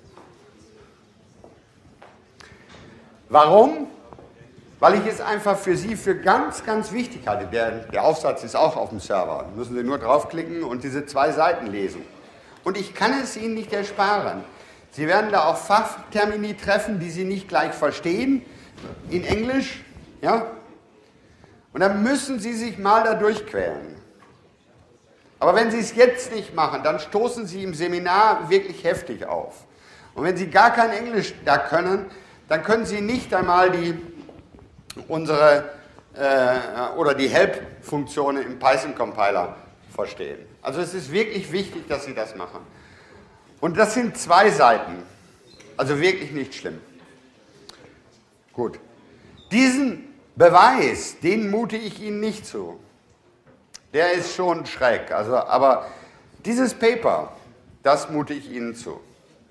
[SPEAKER 1] Warum? Weil ich es einfach für Sie für ganz, ganz wichtig halte. Der, der Aufsatz ist auch auf dem Server. Da müssen Sie nur draufklicken und diese zwei Seiten lesen. Und ich kann es Ihnen nicht ersparen. Sie werden da auch Fachtermini treffen, die Sie nicht gleich verstehen, in Englisch. Ja? Und dann müssen Sie sich mal da durchquälen. Aber wenn Sie es jetzt nicht machen, dann stoßen Sie im Seminar wirklich heftig auf. Und wenn Sie gar kein Englisch da können, dann können Sie nicht einmal die unsere äh, oder die Help-Funktionen im Python-Compiler verstehen. Also es ist wirklich wichtig, dass Sie das machen. Und das sind zwei Seiten, also wirklich nicht schlimm. Gut. Diesen Beweis, den mute ich Ihnen nicht zu. Der ist schon schräg, also, aber dieses Paper, das mute ich Ihnen zu.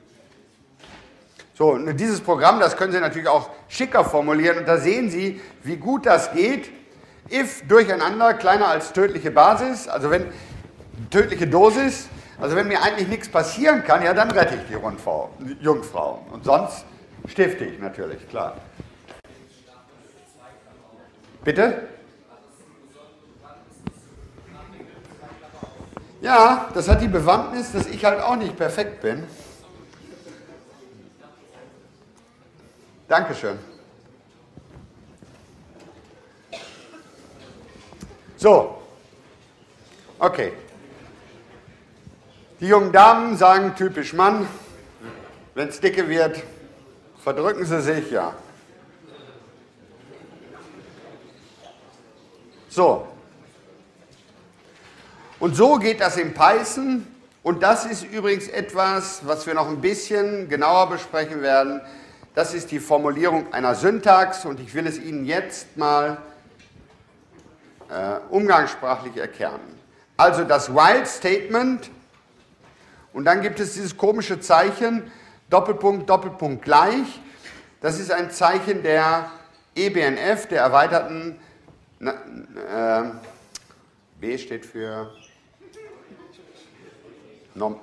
[SPEAKER 1] So, und dieses Programm, das können Sie natürlich auch schicker formulieren und da sehen Sie, wie gut das geht. If durcheinander kleiner als tödliche Basis, also wenn tödliche Dosis, also wenn mir eigentlich nichts passieren kann, ja, dann rette ich die Rundfrau, die Jungfrau. Und sonst stifte ich natürlich, klar. Bitte? Ja, das hat die Bewandtnis, dass ich halt auch nicht perfekt bin. Dankeschön. So, okay. Die jungen Damen sagen typisch Mann, wenn es dicke wird, verdrücken sie sich, ja. So. Und so geht das in Python und das ist übrigens etwas, was wir noch ein bisschen genauer besprechen werden. Das ist die Formulierung einer Syntax und ich will es Ihnen jetzt mal äh, umgangssprachlich erklären. Also das While-Statement und dann gibt es dieses komische Zeichen, Doppelpunkt, Doppelpunkt gleich. Das ist ein Zeichen der E B N F, der erweiterten, äh, B steht für Norm,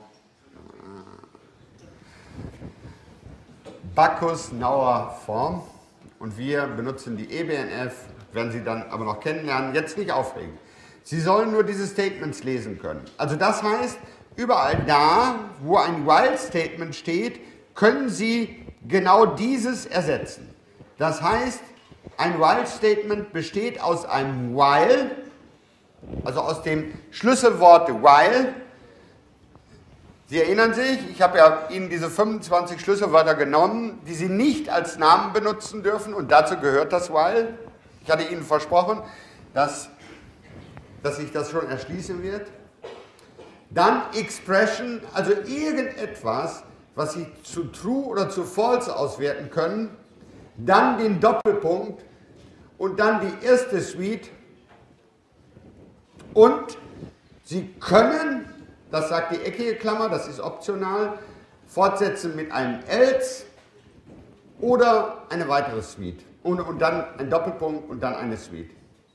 [SPEAKER 1] Bacchus-Nauer Form und wir benutzen die E B N F, werden Sie dann aber noch kennenlernen, jetzt nicht aufregen. Sie sollen nur diese Statements lesen können. Also das heißt, überall da, wo ein While-Statement steht, können Sie genau dieses ersetzen. Das heißt, ein While-Statement besteht aus einem While, also aus dem Schlüsselwort While. Sie erinnern sich, ich habe ja Ihnen diese fünfundzwanzig Schlüsselwörter genommen, die Sie nicht als Namen benutzen dürfen und dazu gehört das While. Ich hatte Ihnen versprochen, dass, dass sich das schon erschließen wird. Dann Expression, also irgendetwas, was Sie zu True oder zu False auswerten können. Dann den Doppelpunkt und dann die erste Suite und Sie können, das sagt die eckige Klammer, das ist optional, fortsetzen mit einem else oder eine weitere Suite und, und dann ein Doppelpunkt und dann eine Suite.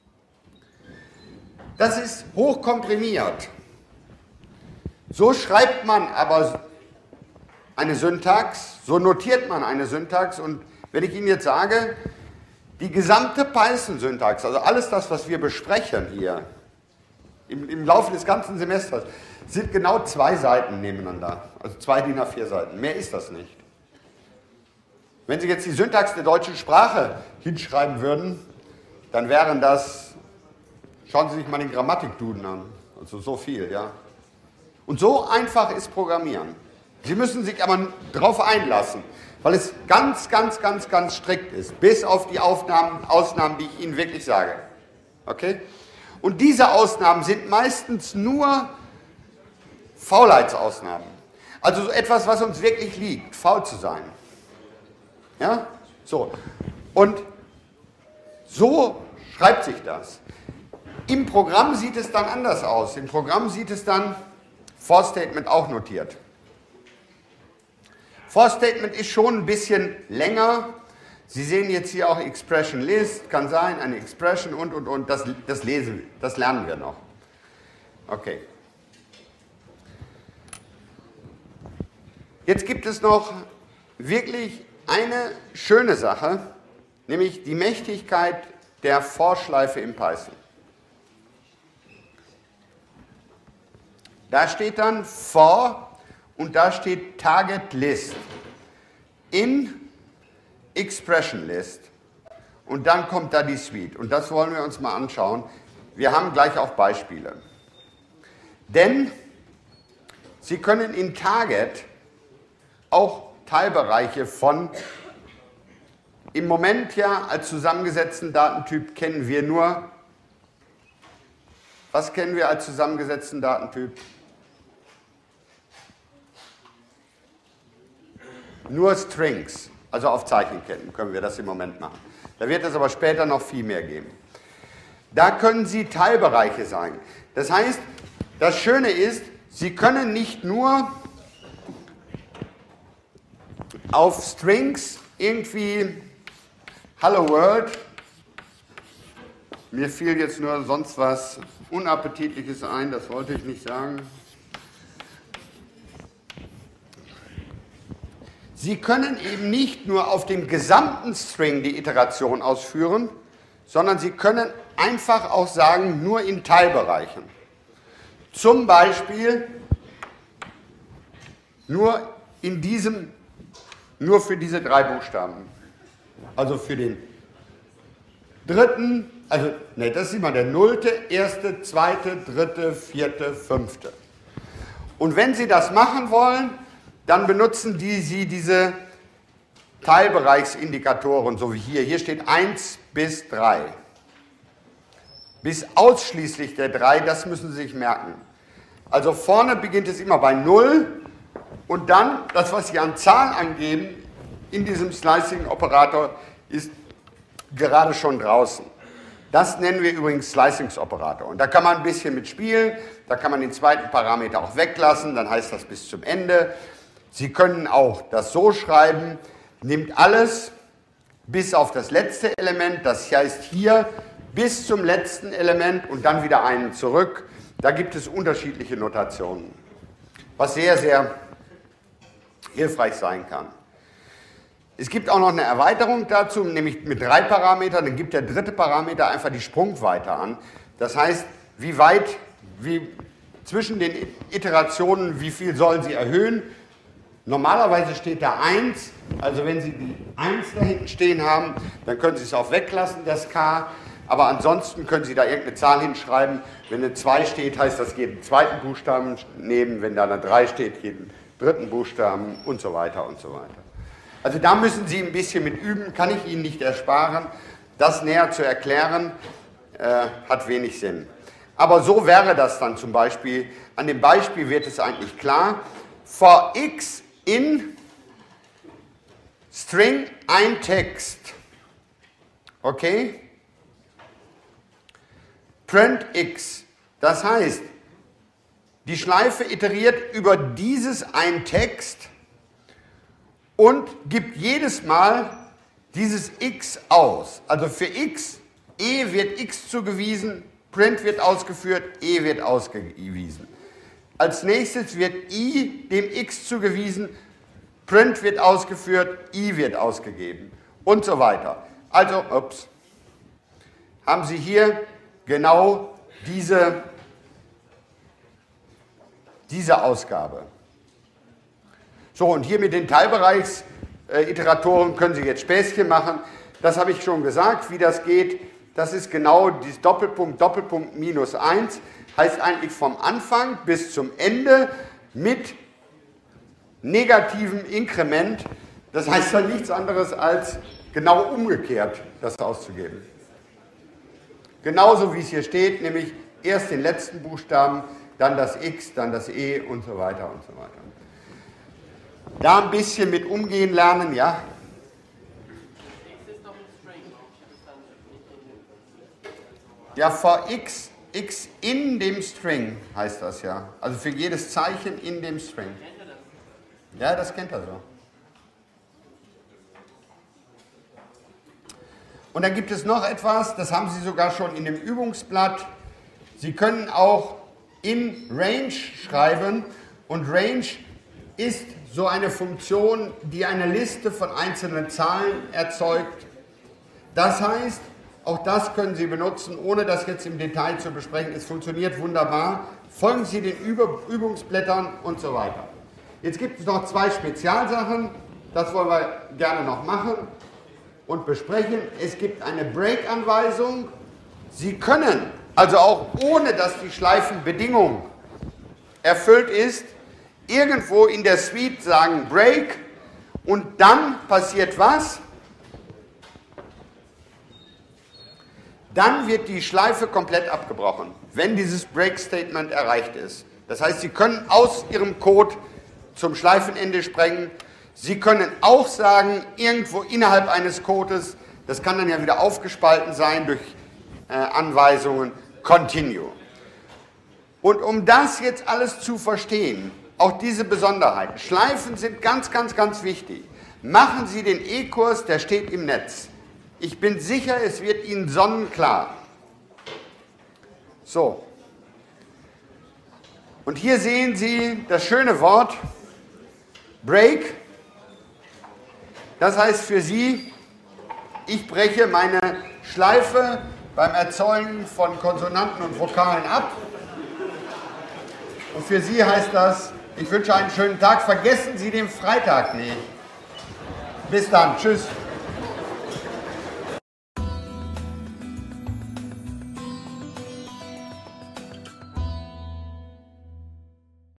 [SPEAKER 1] Das ist hochkomprimiert. So schreibt man aber eine Syntax, so notiert man eine Syntax und wenn ich Ihnen jetzt sage, die gesamte Python-Syntax, also alles das, was wir besprechen hier im, im Laufe des ganzen Semesters, sind genau zwei Seiten nebeneinander, also zwei D I N A vier Seiten, mehr ist das nicht. Wenn Sie jetzt die Syntax der deutschen Sprache hinschreiben würden, dann wären das, schauen Sie sich mal den Grammatikduden an, also so viel, ja. Und so einfach ist Programmieren. Sie müssen sich aber darauf einlassen, weil es ganz, ganz, ganz, ganz strikt ist, bis auf die Aufnahmen, Ausnahmen, die ich Ihnen wirklich sage. Okay? Und diese Ausnahmen sind meistens nur Faulheitsausnahmen. Also so etwas, was uns wirklich liegt, faul zu sein. Ja? So. Und so schreibt sich das. Im Programm sieht es dann anders aus. Im Programm sieht es dann For Statement auch notiert. For Statement ist schon ein bisschen länger. Sie sehen jetzt hier auch Expression List, kann sein, eine Expression und, und, und. Das, das lesen, das lernen wir noch. Okay. Jetzt gibt es noch wirklich eine schöne Sache, nämlich die Mächtigkeit der For-Schleife in Python. Da steht dann for und da steht Target List in Expression List und dann kommt da die Suite und das wollen wir uns mal anschauen. Wir haben gleich auch Beispiele. Denn Sie können in Target auch Teilbereiche von, im Moment ja als zusammengesetzten Datentyp kennen wir nur, was kennen wir als zusammengesetzten Datentyp? Nur Strings, also auf Zeichenketten können wir das im Moment machen. Da wird es aber später noch viel mehr geben. Da können Sie Teilbereiche sagen. Das heißt, das Schöne ist, Sie können nicht nur auf Strings irgendwie Hello World, mir fiel jetzt nur sonst was Unappetitliches ein, das wollte ich nicht sagen. Sie können eben nicht nur auf dem gesamten String die Iteration ausführen, sondern Sie können einfach auch sagen, nur in Teilbereichen. Zum Beispiel nur in diesem, nur für diese drei Buchstaben. Also für den dritten, also ne, das ist immer der nullte, erste, zweite, dritte, vierte, fünfte. Und wenn Sie das machen wollen, dann benutzen die, Sie diese Teilbereichsindikatoren, so wie hier. Hier steht eins bis drei. Bis ausschließlich der drei, das müssen Sie sich merken. Also vorne beginnt es immer bei null und dann, das was Sie an Zahlen angeben, in diesem Slicing-Operator ist gerade schon draußen. Das nennen wir übrigens Slicing-Operator. Und da kann man ein bisschen mitspielen, da kann man den zweiten Parameter auch weglassen, dann heißt das bis zum Ende. Sie können auch das so schreiben, nimmt alles bis auf das letzte Element, das heißt hier bis zum letzten Element und dann wieder einen zurück. Da gibt es unterschiedliche Notationen, was sehr, sehr hilfreich sein kann. Es gibt auch noch eine Erweiterung dazu, nämlich mit drei Parametern, dann gibt der dritte Parameter einfach die Sprungweite an. Das heißt, wie weit, wie zwischen den Iterationen, wie viel sollen Sie erhöhen. Normalerweise steht da eins, also wenn Sie die eins da hinten stehen haben, dann können Sie es auch weglassen, das K, aber ansonsten können Sie da irgendeine Zahl hinschreiben. Wenn eine zwei steht, heißt das jeden zweiten Buchstaben nehmen, wenn da eine drei steht, jeden dritten Buchstaben und so weiter und so weiter. Also da müssen Sie ein bisschen mit üben, kann ich Ihnen nicht ersparen. Das näher zu erklären, äh, hat wenig Sinn. Aber so wäre das dann zum Beispiel, an dem Beispiel wird es eigentlich klar, for x in String ein Text. Okay? print x. Das heißt, die Schleife iteriert über dieses ein Text und gibt jedes Mal dieses x aus. Also für x, e wird x zugewiesen, print wird ausgeführt, e wird ausgewiesen. Als nächstes wird i dem x zugewiesen, print wird ausgeführt, i wird ausgegeben und so weiter. Also, ups, haben Sie hier genau diese, diese Ausgabe. So, und hier mit den Teilbereichsiteratoren können Sie jetzt Späßchen machen. Das habe ich schon gesagt, wie das geht. Das ist genau dieses Doppelpunkt, Doppelpunkt minus eins. Heißt eigentlich vom Anfang bis zum Ende mit negativem Inkrement. Das heißt dann nichts anderes als genau umgekehrt das auszugeben. Genauso wie es hier steht, nämlich erst den letzten Buchstaben, dann das X, dann das E und so weiter und so weiter. Da ein bisschen mit umgehen lernen, ja? Ja, for x, x in dem String heißt das ja. Also für jedes Zeichen in dem String. Ja, das kennt er so. Und dann gibt es noch etwas, das haben Sie sogar schon in dem Übungsblatt. Sie können auch in Range schreiben und Range ist so eine Funktion, die eine Liste von einzelnen Zahlen erzeugt. Das heißt, auch das können Sie benutzen, ohne das jetzt im Detail zu besprechen. Es funktioniert wunderbar. Folgen Sie den Übungsblättern und so weiter. Jetzt gibt es noch zwei Spezialsachen. Das wollen wir gerne noch machen und besprechen. Es gibt eine Break-Anweisung. Sie können, also auch ohne dass die Schleifenbedingung erfüllt ist, irgendwo in der Suite sagen Break und dann passiert was? Dann wird die Schleife komplett abgebrochen, wenn dieses Break-Statement erreicht ist. Das heißt, Sie können aus Ihrem Code zum Schleifenende sprengen. Sie können auch sagen, irgendwo innerhalb eines Codes, das kann dann ja wieder aufgespalten sein durch äh, Anweisungen, Continue. Und um das jetzt alles zu verstehen, auch diese Besonderheiten, Schleifen sind ganz, ganz, ganz wichtig. Machen Sie den E-Kurs, der steht im Netz. Ich bin sicher, es wird Ihnen sonnenklar. So. Und hier sehen Sie das schöne Wort Break. Das heißt für Sie, ich breche meine Schleife beim Erzeugen von Konsonanten und Vokalen ab. Und für Sie heißt das, ich wünsche einen schönen Tag. Vergessen Sie den Freitag nicht. Bis dann. Tschüss.